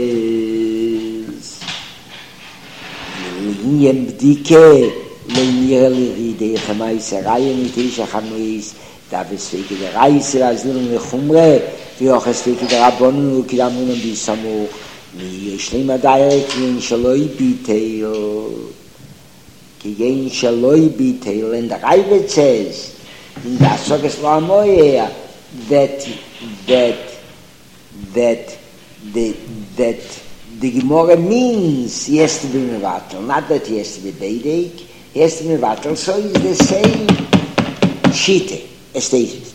Linien Bdike, Leinir Liride, Chamaiserei, Tisha Chanueis, da beswege der Reise, als Lilun Lechumre, wie auch es wege der Rabbonen, und Kidamun und Bisamuch, wie Schlimmer Dairek, wie ein Shaloi Biteil, wie ein Shaloi Biteil, and the Reibe says, in the Asogas Lamoyer, that, that, that, the, that the Gemara means he has to be Mevatel, not that he has to be Beidek, he has to be Mevatel, so it's the same Shite. Esthesis.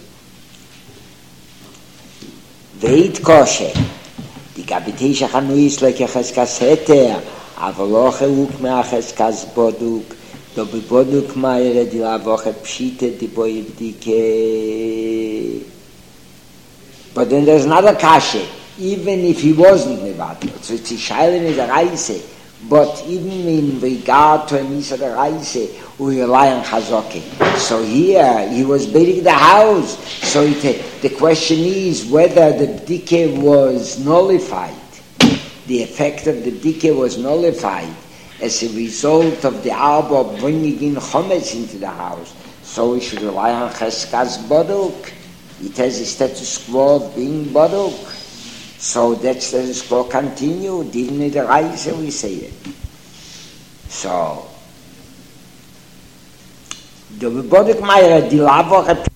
Veit kosher. Die Kapitisha Chanuis leke cheskas heter, avoloche uk mea cheskas boduk, do be boduk meire di lavoche pshite di boi bdike. But then there's another kashe, even if he wasn't mevatel. So it's a shaila in the reise, but even in regard to a misa the reise, we rely on Chazoki. So here, he was building the house. So it, the question is whether the bdike was nullified. The effect of the bdike was nullified as a result of the arba bringing in chometz into the house. So we should rely on Cheskas Boduk. It has a status quo of being Boduk. So that status quo continued. Even in the Reise we say it. So, the Boduk Meyer, die Lavoche